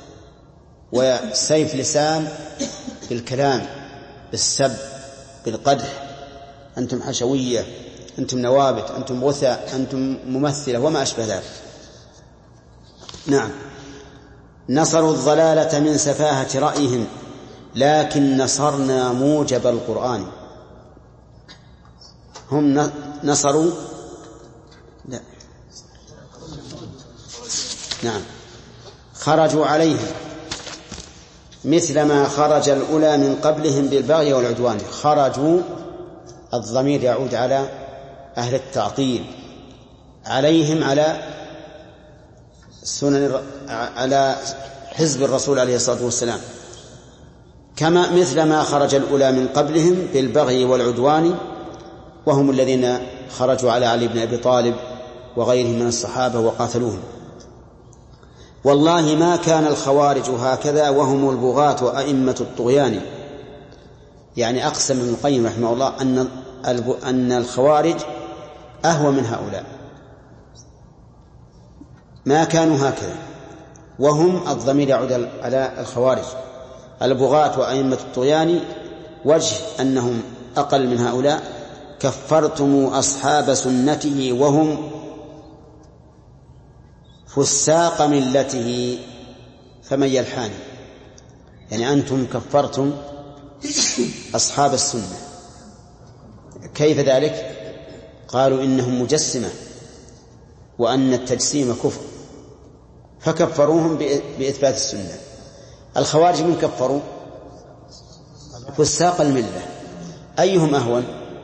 وسيف لسان بالكلام، بالسب، بالقدح. أنتم حشوية، أنتم نوابت، أنتم غثاء، أنتم ممثلة، وما أشبه ذلك. نعم، نصروا الضلالة من سفاهة رأيهم، لكن نصرنا موجب القرآن. هم نصروا لا. نعم، خرجوا عليهم مثل ما خرج الأولى من قبلهم بالبغي والعدوان. خرجوا، الضمير يعود على أهل التعطيل، عليهم على سنن على حزب الرسول عليه الصلاة والسلام، كما مثل ما خرج الأولى من قبلهم بالبغي والعدوان، وهم الذين خرجوا على علي بن أبي طالب وغيرهم من الصحابة وقاتلوهم. والله ما كان الخوارج هكذا وهم البغاة وأئمة الطغيان. يعني أقسم ابن القيم رحمه الله أن أن الخوارج أهوى من هؤلاء، ما كانوا هكذا، وهم الضمير يعود على الخوارج البغاة وأئمة الطغيان. وجه أنهم أقل من هؤلاء: كفرتم أصحاب سنته وهم فساق ملته فمن يلحان. يعني أنتم كفرتم أصحاب السنة. كيف ذلك؟ قالوا إنهم مجسمة وأن التجسيم كفر، فكفروهم بإثبات السنة. الخوارج من كفروا؟ فساق الملة. أيهم أهون؟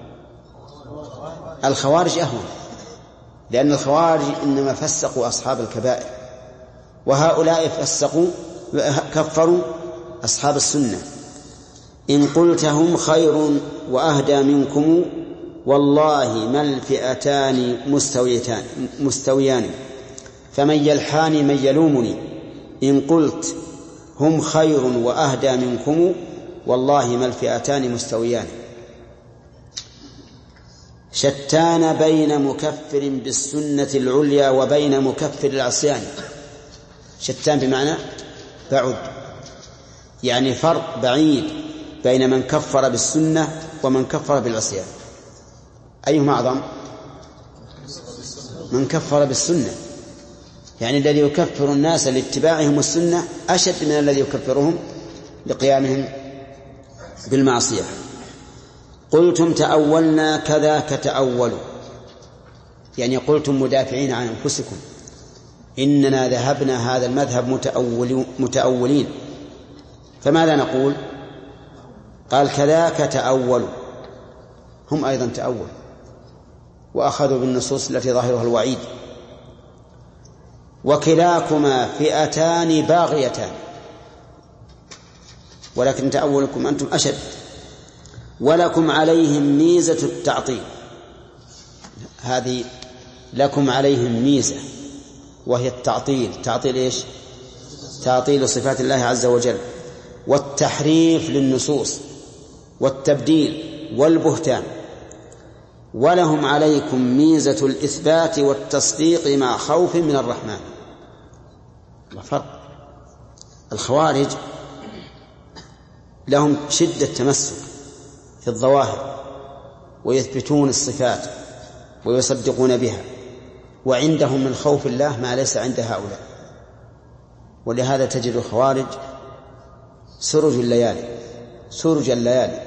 الخوارج أهون، لأن الخوارج إنما فسقوا أصحاب الكبائر، وهؤلاء فسقوا كفروا أصحاب السنة. إن قلت هم خير وأهدى منكم والله ما الفئتان مستويتان مستويان فمن يلحان من يلومني. إن قلت هم خير وأهدى منكم والله ما الفئتان مستويان. شتان بين مكفر بالسنة العليا وبين مكفر العصيان. شتان بمعنى بعد، يعني فرق بعيد بين من كفر بالسنة ومن كفر بالعصيان. أيهما أعظم؟ من كفر بالسنة، يعني الذي يكفر الناس لاتباعهم السنة أشد من الذي يكفرهم لقيامهم بالمعصية. قلتم تأولنا كذاك تأولوا، يعني قلتم مدافعين عن أنفسكم إننا ذهبنا هذا المذهب متأولين. فماذا نقول؟ قال كذاك تأولوا، هم أيضا تأول وأخذوا بالنصوص التي ظاهرها الوعيد. وكلاكما فئتان باغيتان، ولكن تأولكم أنتم أشد. ولكم عليهم ميزة التعطيل، هذه لكم عليهم ميزة وهي التعطيل. تعطيل إيش؟ تعطيل صفات الله عز وجل، والتحريف للنصوص، والتبديل، والبهتان. ولهم عليكم ميزة الإثبات والتصديق مع خوف من الرحمن. فرق. الخوارج لهم شدة تمسك في الظواهر ويثبتون الصفات ويصدقون بها، وعندهم من خوف الله ما ليس عند هؤلاء. ولهذا تجد الخوارج سرج الليالي سرج الليالي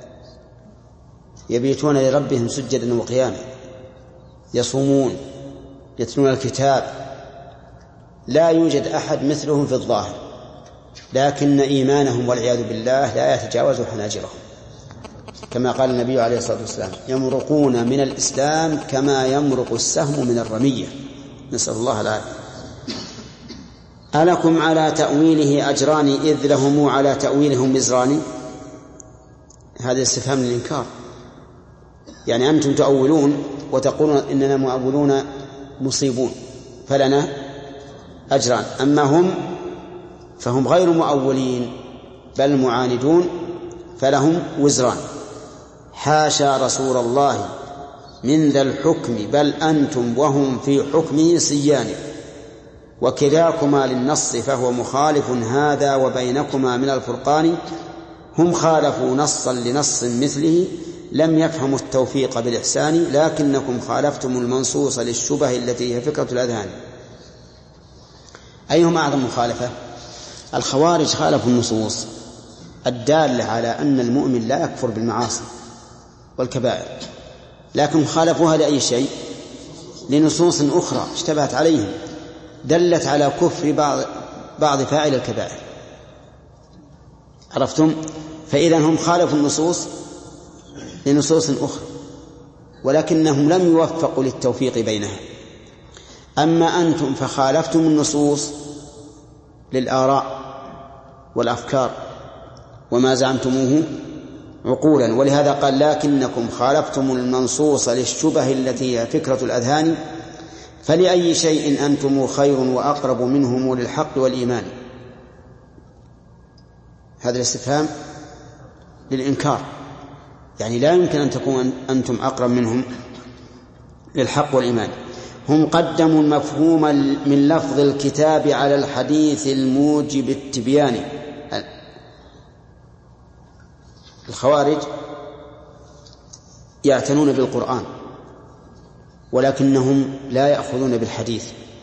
يبيتون لربهم سجدا وقياما، يصومون، يتلون الكتاب، لا يوجد أحد مثلهم في الظاهر، لكن إيمانهم والعياذ بالله لا يتجاوز حناجرهم، كما قال النبي عليه الصلاة والسلام: يمرقون من الإسلام كما يمرق السهم من الرمية. نسأل الله العافية. ألكم على تأويله أجران إذ لهم على تأويلهم مزران. هذا استفهام للإنكار، يعني أنتم تؤولون وتقولون إننا مؤولون مصيبون فلنا أجران، أما هم فهم غير مؤولين بل معاندون فلهم وزران. حاشا رسول الله من ذا الحكم بل أنتم وهم في حكمه سيان، وكلاكما للنص فهو مخالف هذا وبينكما من الفرقان. هم خالفوا نصا لنص مثله لم يفهموا التوفيق بالإحسان، لكنكم خالفتم المنصوص للشبه التي هي فكرة الأذهان. أيهم أعظم مخالفة؟ الخوارج خالفوا النصوص الدالة على أن المؤمن لا يكفر بالمعاصي والكبائر، لكن خالفوها لأي شيء؟ لنصوص أخرى اشتبهت عليهم دلت على كفر بعض, بعض فاعل الكبائر. عرفتم؟ فإذا هم خالفوا النصوص لنصوص أخرى ولكنهم لم يوفقوا للتوفيق بينها. أما أنتم فخالفتم النصوص للآراء والأفكار وما زعمتموه عقولا، ولهذا قال لكنكم خالفتم المنصوص للشبه التي هي فكرة الأذهان، فلأي شيء أنتم خير وأقرب منهم للحق والإيمان. هذا الاستفهام للإنكار، يعني لا يمكن أن تكون أنتم أقرب منهم للحق والإيمان. هم قدموا المفهوم من لفظ الكتاب على الحديث الموجب التبيان. الخوارج يعتنون بالقرآن ولكنهم لا يأخذون بالحديث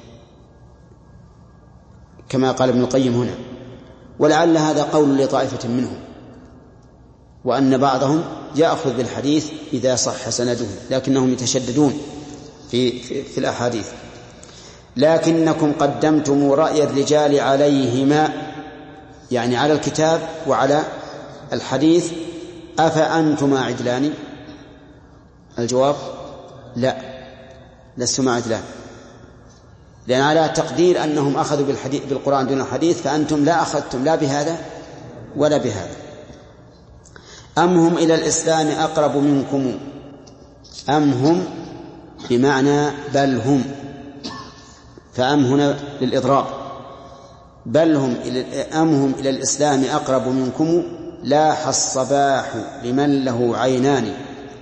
كما قال ابن القيم هنا، ولعل هذا قول لطائفة منهم، وأن بعضهم يأخذ بالحديث إذا صح سنده، لكنهم يتشددون في, في, في الأحاديث. لكنكم قدمتم رأي الرجال عليهما، يعني على الكتاب وعلى الحديث، أفأنتما عدلان؟ الجواب لا، لستما عدلان، لأن على تقدير أنهم أخذوا بالحديث بالقرآن دون الحديث، فأنتم لا أخذتم لا بهذا ولا بهذا. أم هم إلى الإسلام أقرب منكم؟ أم هم بمعنى بل هم، فأم هنا للإضراب، بل هم أم هم إلى الإسلام أقرب منكم لاح الصباح لمن له عينان.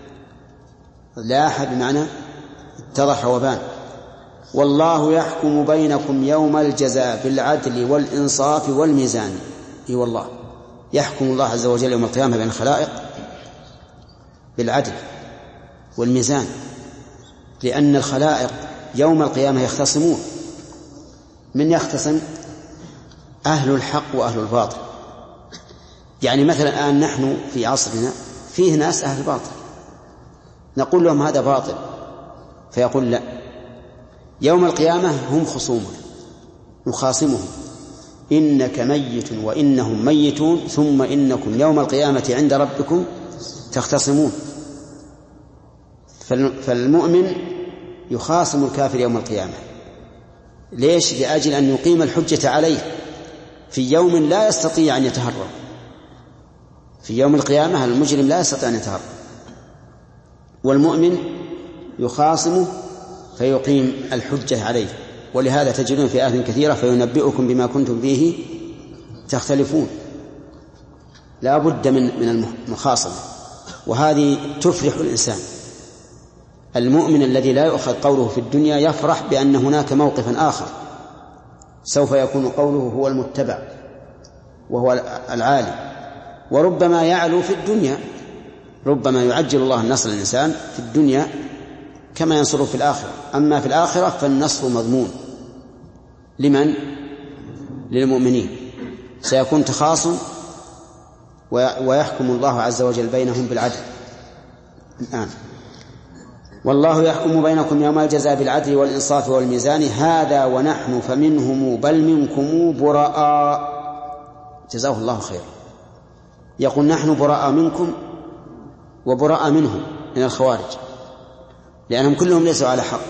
لاح بمعنى اتضح وبان. والله يحكم بينكم يوم الجزاء بالعدل والإنصاف والميزان. اي والله يحكم الله عز وجل يوم القيامة بين الخلائق بالعدل والميزان، لأن الخلائق يوم القيامة يختصمون. من يختصم؟ أهل الحق وأهل الباطل. يعني مثلا الآن نحن في عصرنا فيه ناس أهل باطل، نقول لهم هذا باطل فيقول لا. يوم القيامة هم خصومنا نخاصمهم، إنك ميت وإنهم ميتون ثم إنكم يوم القيامة عند ربكم تختصمون. فالمؤمن يخاصم الكافر يوم القيامة. ليش؟ لأجل أن يقيم الحجة عليه في يوم لا يستطيع أن يتهرب. في يوم القيامة المجرم لا يستطيع أن يتهرب، والمؤمن يخاصمه فيقيم الحجة عليه. ولهذا تجدون في آيات كثيرة فينبئكم بما كنتم فيه تختلفون. لا بد من من المخاصمة، وهذه تفرح الإنسان. المؤمن الذي لا يؤخذ قوله في الدنيا يفرح بأن هناك موقفا آخر سوف يكون قوله هو المتبع وهو العالي، وربما يعلو في الدنيا. ربما يعجل الله النصر للإنسان في الدنيا كما ينصره في الآخرة. أما في الآخرة فالنصر مضمون لمن؟ للمؤمنين. سيكون تخاصم ويحكم الله عز وجل بينهم بالعدل. الآن والله يحكم بينكم يوم الجزاء بالعدل والإنصاف والميزان. هذا ونحن فمنهم بل منكم براء. جزاه الله خيرا. يقول نحن براء منكم وبراء منهم من الخوارج، لأنهم كلهم ليسوا على حق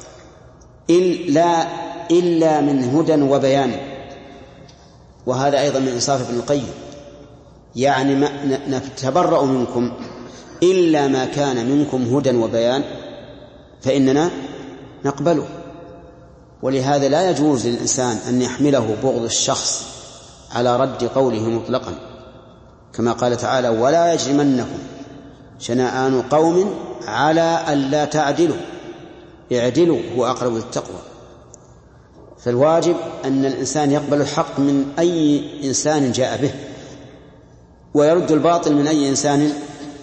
إلا, إلا من هدى وبيان. وهذا أيضا من إنصاف ابن القيم، يعني ما نتبرأ منكم إلا ما كان منكم هدى وبيان فإننا نقبله. ولهذا لا يجوز للإنسان أن يحمله بغض الشخص على رد قوله مطلقا، كما قال تعالى: ولا يجرمنكم شنآن قوم على ألا تعدلوا اعدلوا هو أقرب للتقوى. فالواجب أن الإنسان يقبل الحق من أي إنسان جاء به، ويرد الباطل من أي إنسان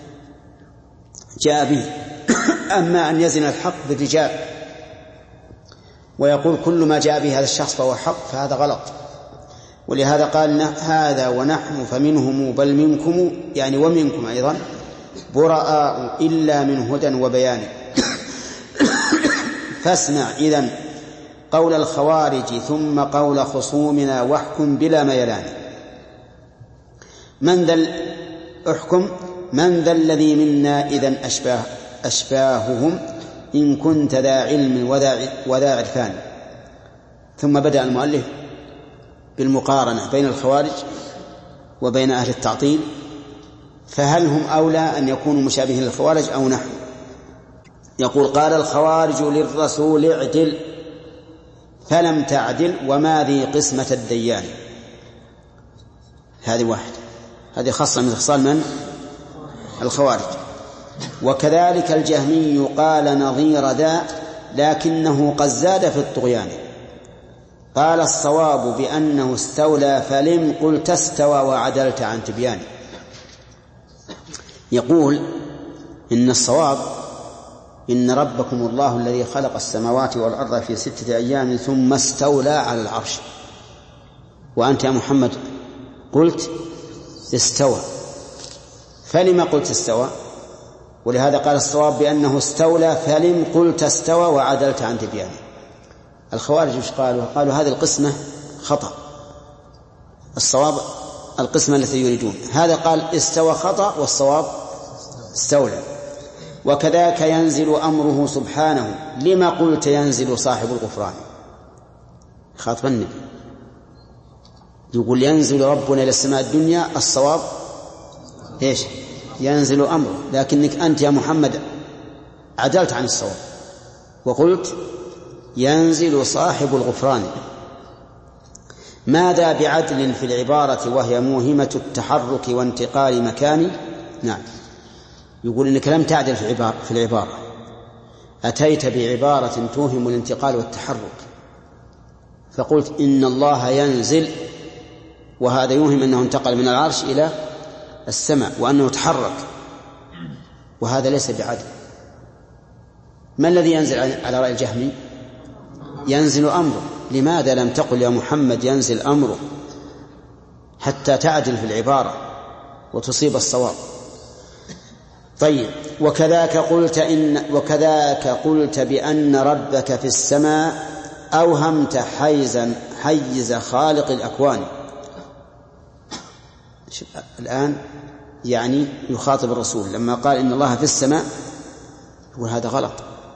جاء به. أما أن يزن الحق بالرجال ويقول كل ما جاء به هذا الشخص فهو حق، فهذا غلط. ولهذا قال: هذا ونحن فمنهم بل منكم، يعني ومنكم أيضا، براء إلا من هدى وبيان. فاسمع إذن قول الخوارج ثم قول خصومنا واحكم بلا ميلان. من ذا احكم من ذا الذي منا إذن أشباه أشباههم إن كنت ذا علم وذا عرفان. ثم بدأ المؤلف بالمقارنة بين الخوارج وبين أهل التعطيل، فهل هم أولى أن يكونوا مشابهين للخوارج أو نحن؟ يقول: قال الخوارج للرسول اعدل فلم تعدل وما ذي قسمة الديان. هذه واحدة، هذه خاصة من خصال من؟ الخوارج. وكذلك الجهمي قال نظير ذا لكنه قد زاد في الطغيان. قال الصواب بأنه استولى فلم قلت استوى وعدلت عن تبيان. يقول إن الصواب إن ربكم الله الذي خلق السماوات والأرض في ستة أيام ثم استولى على العرش، وأنت يا محمد قلت استوى، فلما قلت استوى؟ ولهذا قال الصواب بأنه استولى فلم قلت استوى وعدلت عن تبيانه. الخوارج مش قالوا؟ قالوا هذه القسمة خطأ، الصواب القسمة التي يريدون. هذا قال استوى خطأ والصواب استولى. وكذاك ينزل أمره سبحانه لما قلت ينزل صاحب الغفران. خاطب النبي يقول ينزل ربنا إلى السماء الدنيا، الصواب إيش؟ ينزل أمره، لكنك أنت يا محمد عدلت عن الصواب وقلت ينزل صاحب الغفران. ماذا بعدل في العبارة وهي موهمة التحرك وانتقال مكان؟ نعم، يقول إنك لم تعدل في العبارة, في العبارة أتيت بعبارة توهم الانتقال والتحرك، فقلت إن الله ينزل، وهذا يوهم أنه انتقل من العرش إلى السماء وأنه تحرك، وهذا ليس بعدل. ما الذي ينزل على رأي الجهمي؟ ينزل أمره. لماذا لم تقل يا محمد ينزل أمره حتى تعدل في العبارة وتصيب الصواب؟ طيب، وكذاك قلت إن وكذاك قلت بأن ربك في السماء أوهمت حيزا حيز خالق الأكوان. الآن يعني يخاطب الرسول لما قال إن الله في السماء، يقول هذا غلط.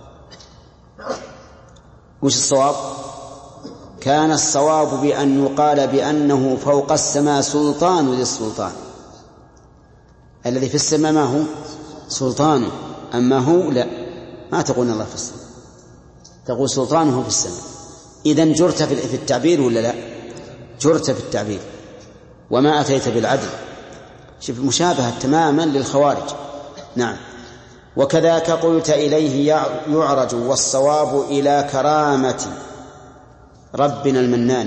وش الصواب؟ كان الصواب بأن يقال بأنه فوق السماء سلطان ذي السلطان. الذي في السماء ما هو؟ سلطانه، أما هو لا، ما تقول الله في السماء، تقول سلطانه في السماء. إذن جرت في التعبير ولا لا؟ جرت في التعبير وما أتيت بالعدل. شوف مشابهة تماما للخوارج. نعم. وكذاك قلت إليه يعرج والصواب إلى كرامة ربنا المنان.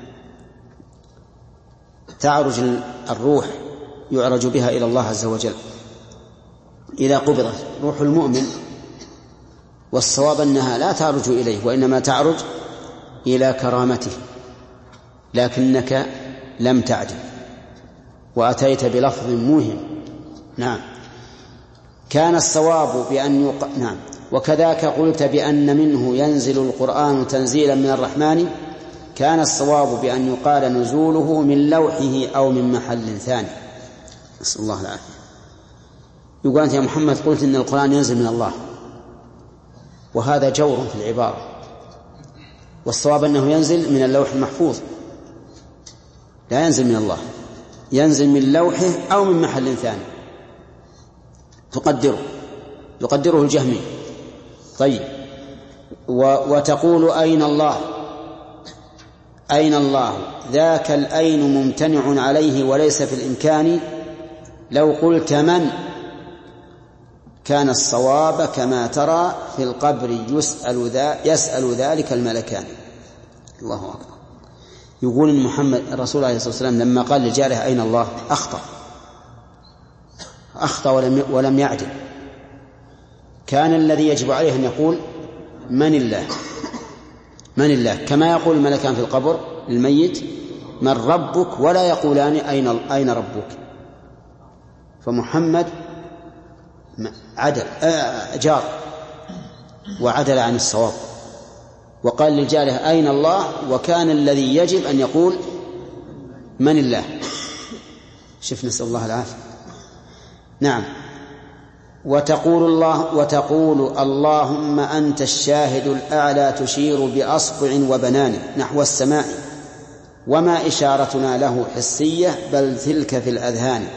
تعرج الروح يعرج بها إلى الله عز وجل إذا قبضت روح المؤمن، والصواب أنها لا تعرج إليه وإنما تعرج إلى كرامته، لكنك لم تعدل وأتيت بلفظ موهم. نعم. كان الصواب بأن يق... نعم. وكذاك قلت بأن منه ينزل القرآن تنزيلا من الرحمن. كان الصواب بأن يقال نزوله من لوحه أو من محل ثاني. نسأل الله العافية. يقول أنت يا محمد قلت إن القرآن ينزل من الله، وهذا جور في العبارة، والصواب أنه ينزل من اللوح المحفوظ، لا ينزل من الله، ينزل من لوحه أو من محل ثاني تقدره يقدره الجهمي. طيب، وتقول أين الله أين الله ذاك الأين ممتنع عليه وليس في الإمكان، لو قلت من كان الصواب كما ترى في القبر يسأل, ذا يسأل ذلك الملكان. الله أكبر. يقول إن محمد الرسول عليه الصلاة والسلام لما قال لجاره أين الله أخطأ أخطأ ولم, ولم يعدل. كان الذي يجب عليه أن يقول من الله من الله، كما يقول الملكان في القبر للميت من ربك، ولا يقولان أين, أين ربك. فمحمد عدل جار وعدل عن الصواب وقال للجاره أين الله، وكان الذي يجب أن يقول من الله. شوف، نسأل الله العافية. نعم. وتقول الله وتقول اللهم أنت الشاهد الأعلى تشير بأصبع وبنان نحو السماء، وما إشارتنا له حسية بل تلك في الأذهان.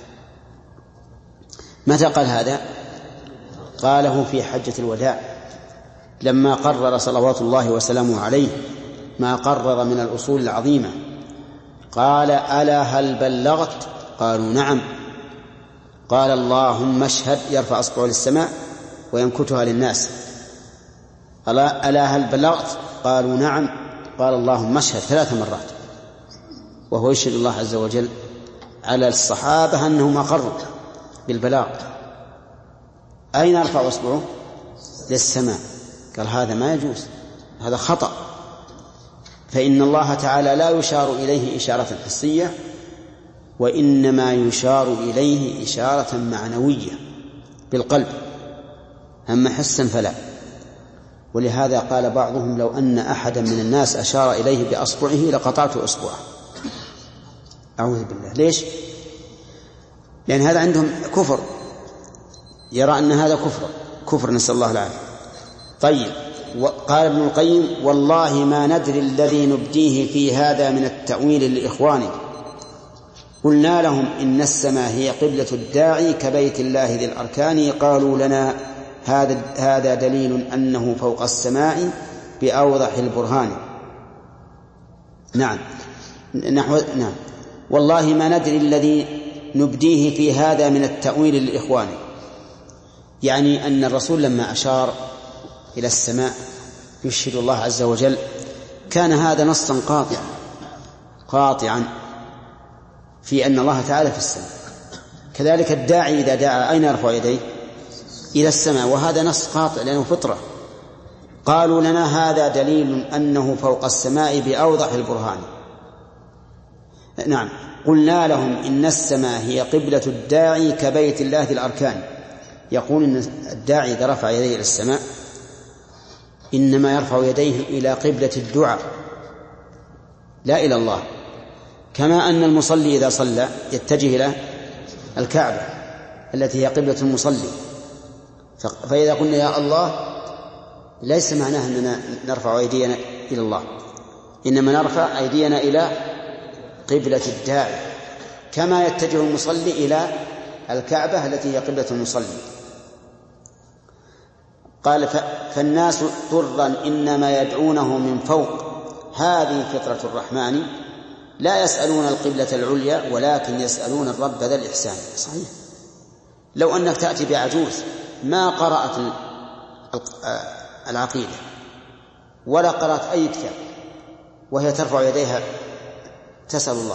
متى قال هذا؟ قاله في حجة الوداع لما قرر صلوات الله وسلامه عليه ما قرر من الأصول العظيمة. قال ألا هل بلغت؟ قالوا نعم. قال اللهم اشهد، يرفع أصبعه للسماء وينكتها للناس. ألا هل بلغت؟ قالوا نعم. قال اللهم اشهد ثلاث مرات، وهو يشهد الله عز وجل على الصحابة أنهم أقروا بالبلاغ. أين يرفع أصبعه؟ للسماء. قال هذا ما يجوز، هذا خطأ، فإن الله تعالى لا يشار إليه إشارة حسية، وإنما يشار إليه إشارة معنوية بالقلب، أما حسا فلا. ولهذا قال بعضهم لو أن أحدا من الناس أشار إليه بأصبعه لقطعت أصبعه. أعوذ بالله. ليش؟ لأن هذا عندهم كفر، يرى أن هذا كفر كفر نسأل الله العافية. طيب، قال ابن القيم والله ما ندري الذي نبديه في هذا من التأويل للإخوان. قلنا لهم إن السماء هي قبلة الداعي كبيت الله ذي الأركان. قالوا لنا هذا هذا دليل أنه فوق السماء بأوضح البرهان. نعم نحو نعم والله ما ندري الذي نبديه في هذا من التأويل للإخوان، يعني أن الرسول لما أشار إلى السماء يشهد الله عز وجل كان هذا نصا قاطعا قاطعا في أن الله تعالى في السماء. كذلك الداعي إذا دعا أين يرفع يديه؟ إلى السماء، وهذا نص قاطع لأنه فطرة. قالوا لنا هذا دليل أنه فوق السماء بأوضح البرهان. نعم. قلنا لهم إن السماء هي قبلة الداعي كبيت الله ذي الأركان. يقول إن الداعي إذا رفع يديه إلى السماء إنما يرفع يديه إلى قبلة الدعاء لا إلى الله، كما أن المصلي إذا صلى يتجه إلى الكعبة التي هي قبلة المصلي. فإذا قلنا يا الله ليس معناه أننا نرفع أيدينا إلى الله، إنما نرفع أيدينا إلى قبلة الداعي، كما يتجه المصلي إلى الكعبة التي هي قبلة المصلي. قال فالناس ضرا إنما يدعونه من فوق، هذه فطرة الرحمن، لا يسألون القبلة العليا ولكن يسألون الرب ذا الإحسان. صحيح، لو أنك تأتي بعجوز ما قرأت العقيدة ولا قرأت أي كتاب وهي ترفع يديها تسأل الله،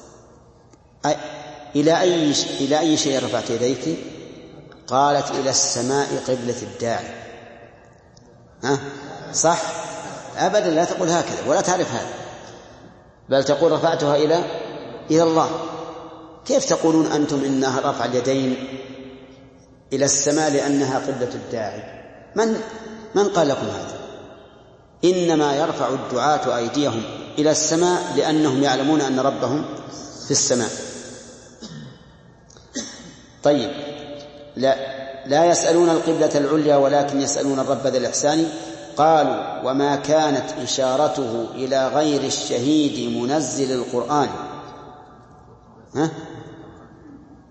إلى أي إلى أي شيء رفعت يديك؟ قالت إلى السماء قبلة الداعي. ها صح؟ أبدا لا تقول هكذا ولا تعرف هذا، بل تقول رفعتها إلى إلى الله. كيف تقولون أنتم إنها رفع اليدين إلى السماء لأنها قبلة الداعي؟ من من قال لكم هذا؟ إنما يرفع الدعاة أيديهم إلى السماء لأنهم يعلمون أن ربهم في السماء. طيب، لا لا يسألون القبلة العليا ولكن يسألون الرب ذا الإحسان. قالوا وما كانت إشارته إلى غير الشهيد منزل القرآن. ها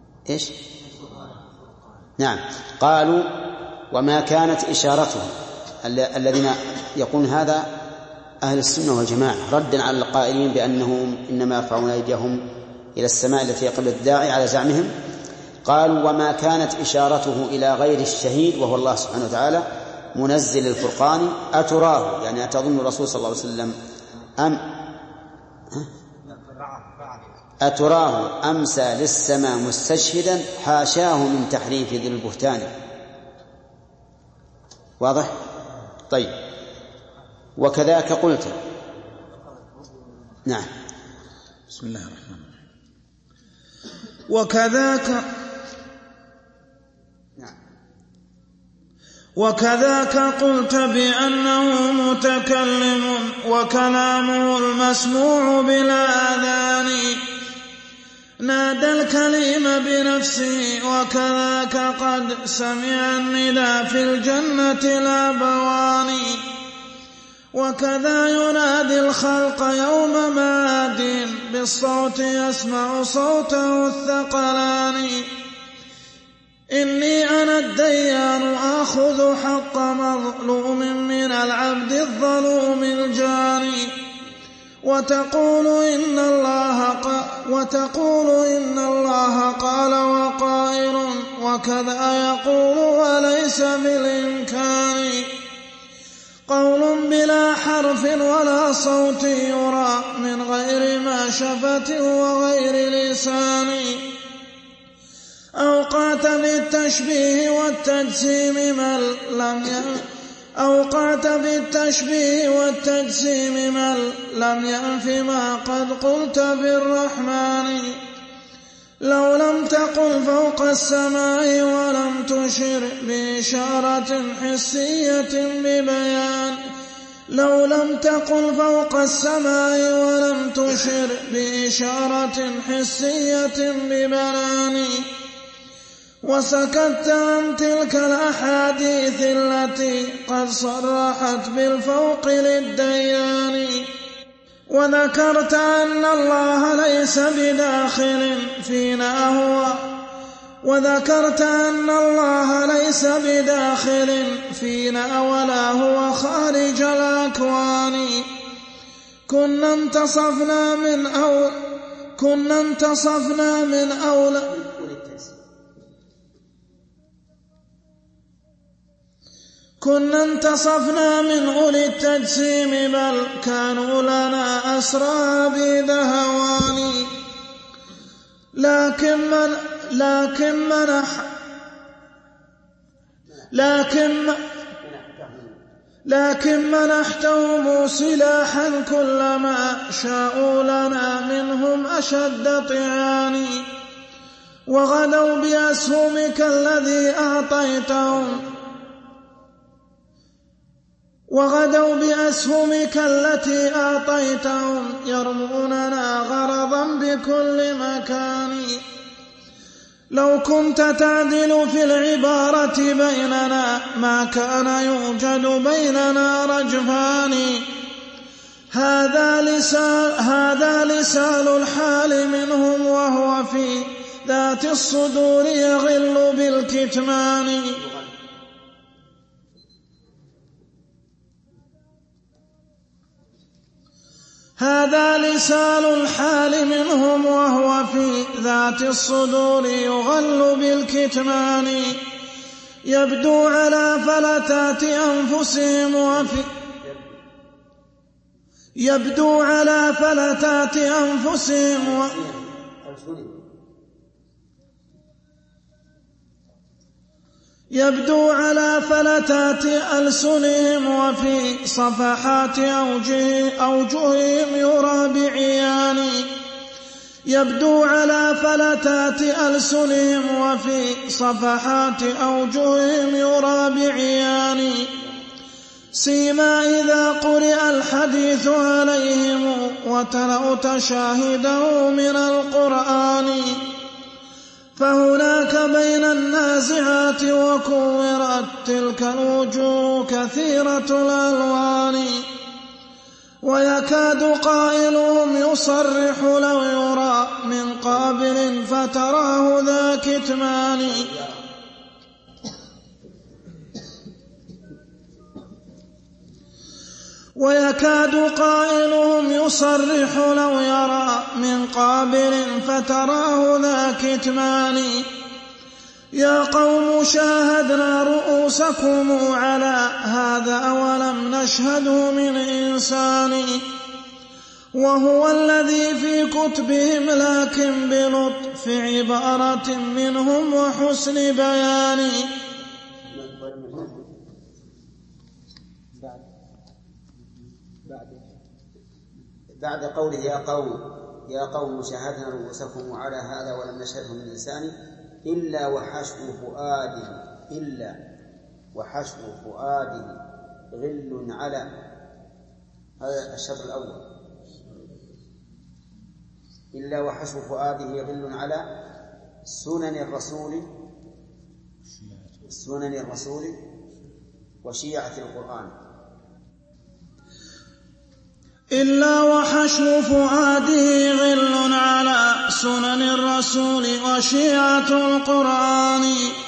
إيش؟ نعم، قالوا وما كانت إشارته الذين يقولون هذا أهل السنة والجماعة ردا على القائلين بأنهم إنما يرفعون أيديهم إلى السماء التي قبل الداعي على زعمهم. قالوا وما كانت إشارته إلى غير الشهيد وهو الله سبحانه وتعالى منزل الفرقان أتراه، يعني أتظن الرسول صلى الله عليه وسلم أم أتراه أمسى للسماء مستشهدا حاشاه من تحريف ذي البهتان. واضح؟ طيب. وكذاك قلت. نعم. بسم الله الرحمن الرحيم. وكذاك وكذاك قلت بأنه متكلم وكلامه المسموع بالآذان نادى الكلم بنفسه، وكذاك قد سمع النداء في الجنة الأبوان، وكذا ينادي الخلق يوم معاد بالصوت يسمع صوته الثقلان. إني أنا الديان آخذ حق مظلوم من العبد الظلوم الجاني، وتقول إن الله قال وتقول إن الله قال وقائل، وكذا يقول وليس بالإمكان. قول بلا حرف ولا صوت يرى من غير ما شفة وغير لسان. أوقعت بالتشبيه والتجسيم من لم ي... أوقعت بالتشبيه والتجسيم من لم ينف ما قد قلت بالرحمن. لو لم تقل فوق السماء ولم تشر بإشارة حسية ببيان لو لم تقل فوق السماء ولم تشر بإشارة حسية ببيان، وسكت عن تلك الأحاديث التي قد صرحت بالفوق للديان، وذكرت أن الله ليس بداخل فينا هو وذكرت أن الله ليس بداخل فينا ولا هو خارج الأكوان. كنا انتصفنا من أول كنا انتصفنا من أول كنا انتصفنا من أولي التجسيم بل كانوا لنا أسرى بذهوان. لكن من لكن منح لكن لكن منحتهم سلاحا كلما شاءوا لنا منهم أشد طعان، وغدوا بأسهمك الذي أعطيتهم وغدوا بأسهمك التي أعطيتهم يرموننا غرضا بكل مكان. لو كنت تعدل في العبارة بيننا ما كان يوجد بيننا رجفان. هذا لسان, هذا لسان الحال منهم وهو في ذات الصدور يغل بالكتمان. هذا لسان الحال منهم وهو في ذات الصدور يغل بالكتمان. يبدو على فلتات أنفسهم وفي يبدو على فلتات أنفسهم و يبدو على فلتات ألسنهم وفي صفحات أوجه أوجههم يرى بعيان. يبدو على فلتات ألسنهم وفي صفحات أوجههم يرى بعيان. سيما إذا قرئ الحديث عليهم وتلوت شاهده من القرآن. فهناك بين النازعات وكورت تلك الوجوه كثيرة الألوان. ويكاد قائلهم يصرح لو يرى من قابل فتراه ذا كتمان. ويكاد قائلهم يصرح لو يرى من قابل فتراه ذا كتمان. يا قوم شاهدنا رؤوسكم على هذا ولم نشهده من إنسان، وهو الذي في كتبهم لكن بلطف عبارة منهم وحسن بيان. بعد قوله يا قوم يا قوم شاهدنا رؤوسكم على هذا ولم نشهده من لساني إلا وحشو فؤاده إلا وحشو فؤاده غل على، هذا الشطر الأول، إلا وحشو فؤاده غل على سنن الرسول سنن الرسول وشيعة القرآن. إلا وحشو فؤاده غل على سنن الرسول وشيعة القرآن.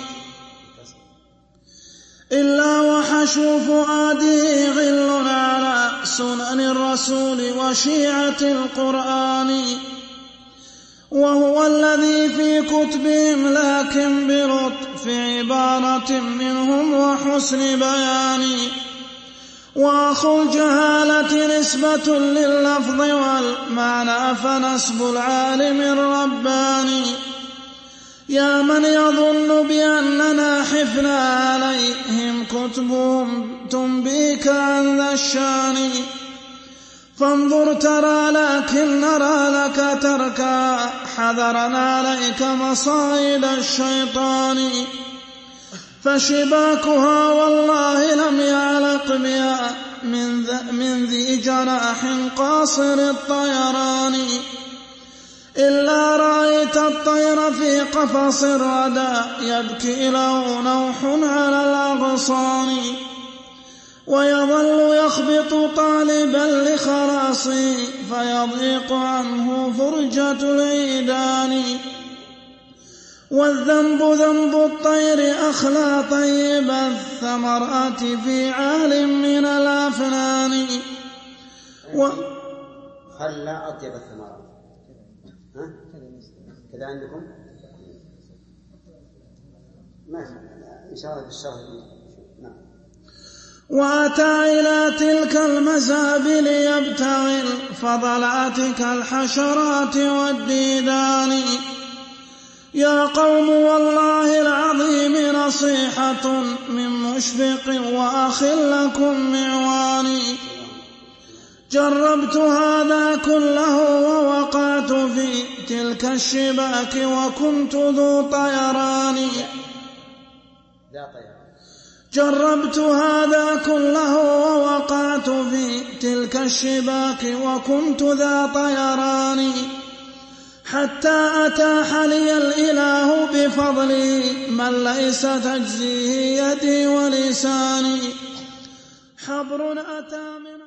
إلا وحشو فؤاده غل على سنن الرسول وشيعة القرآن، وهو الذي في كتبهم لكن بلطف عبارة منهم وحسن بيان. وأخو الجهالة نسبة لللفظ والمعنى فنسب العالم الرباني. يا من يظن بأننا حفنا عليهم كتبهم تنبيك عن ذا الشان، فانظر ترى لكن نرى لك تركا حذرا عليك مصائد الشيطان. فشباكها والله لم يعلق بها من, من ذي جناح قاصر الطيران، إلا رأيت الطير في قفص الردى يبكي له نوح على الأغصان، ويظل يخبط طالبا لخلاصه فيضيق عنه فرجة العيدان. والذنب ذنب الطير أخلى طيب الثمرات في عال من الأفنان. و... خلى أطيب الثمرات، ها؟ كذا عندكم؟ ما إشارة بالشرح. نعم. وأتى إلى تلك المزابل يبتغي الفضلات كالحشرات والديدان. يا قوم والله العظيم نصيحة من مشفق وأخ لكم معواني. جربت هذا كله ووقعت في تلك الشباك وكنت ذو طيران. جربت هذا كله ووقعت في تلك الشباك وكنت ذا طيران، حتى أتاح لي الإله بفضله من ليس تجزيه يدي ولساني. حبر أتى من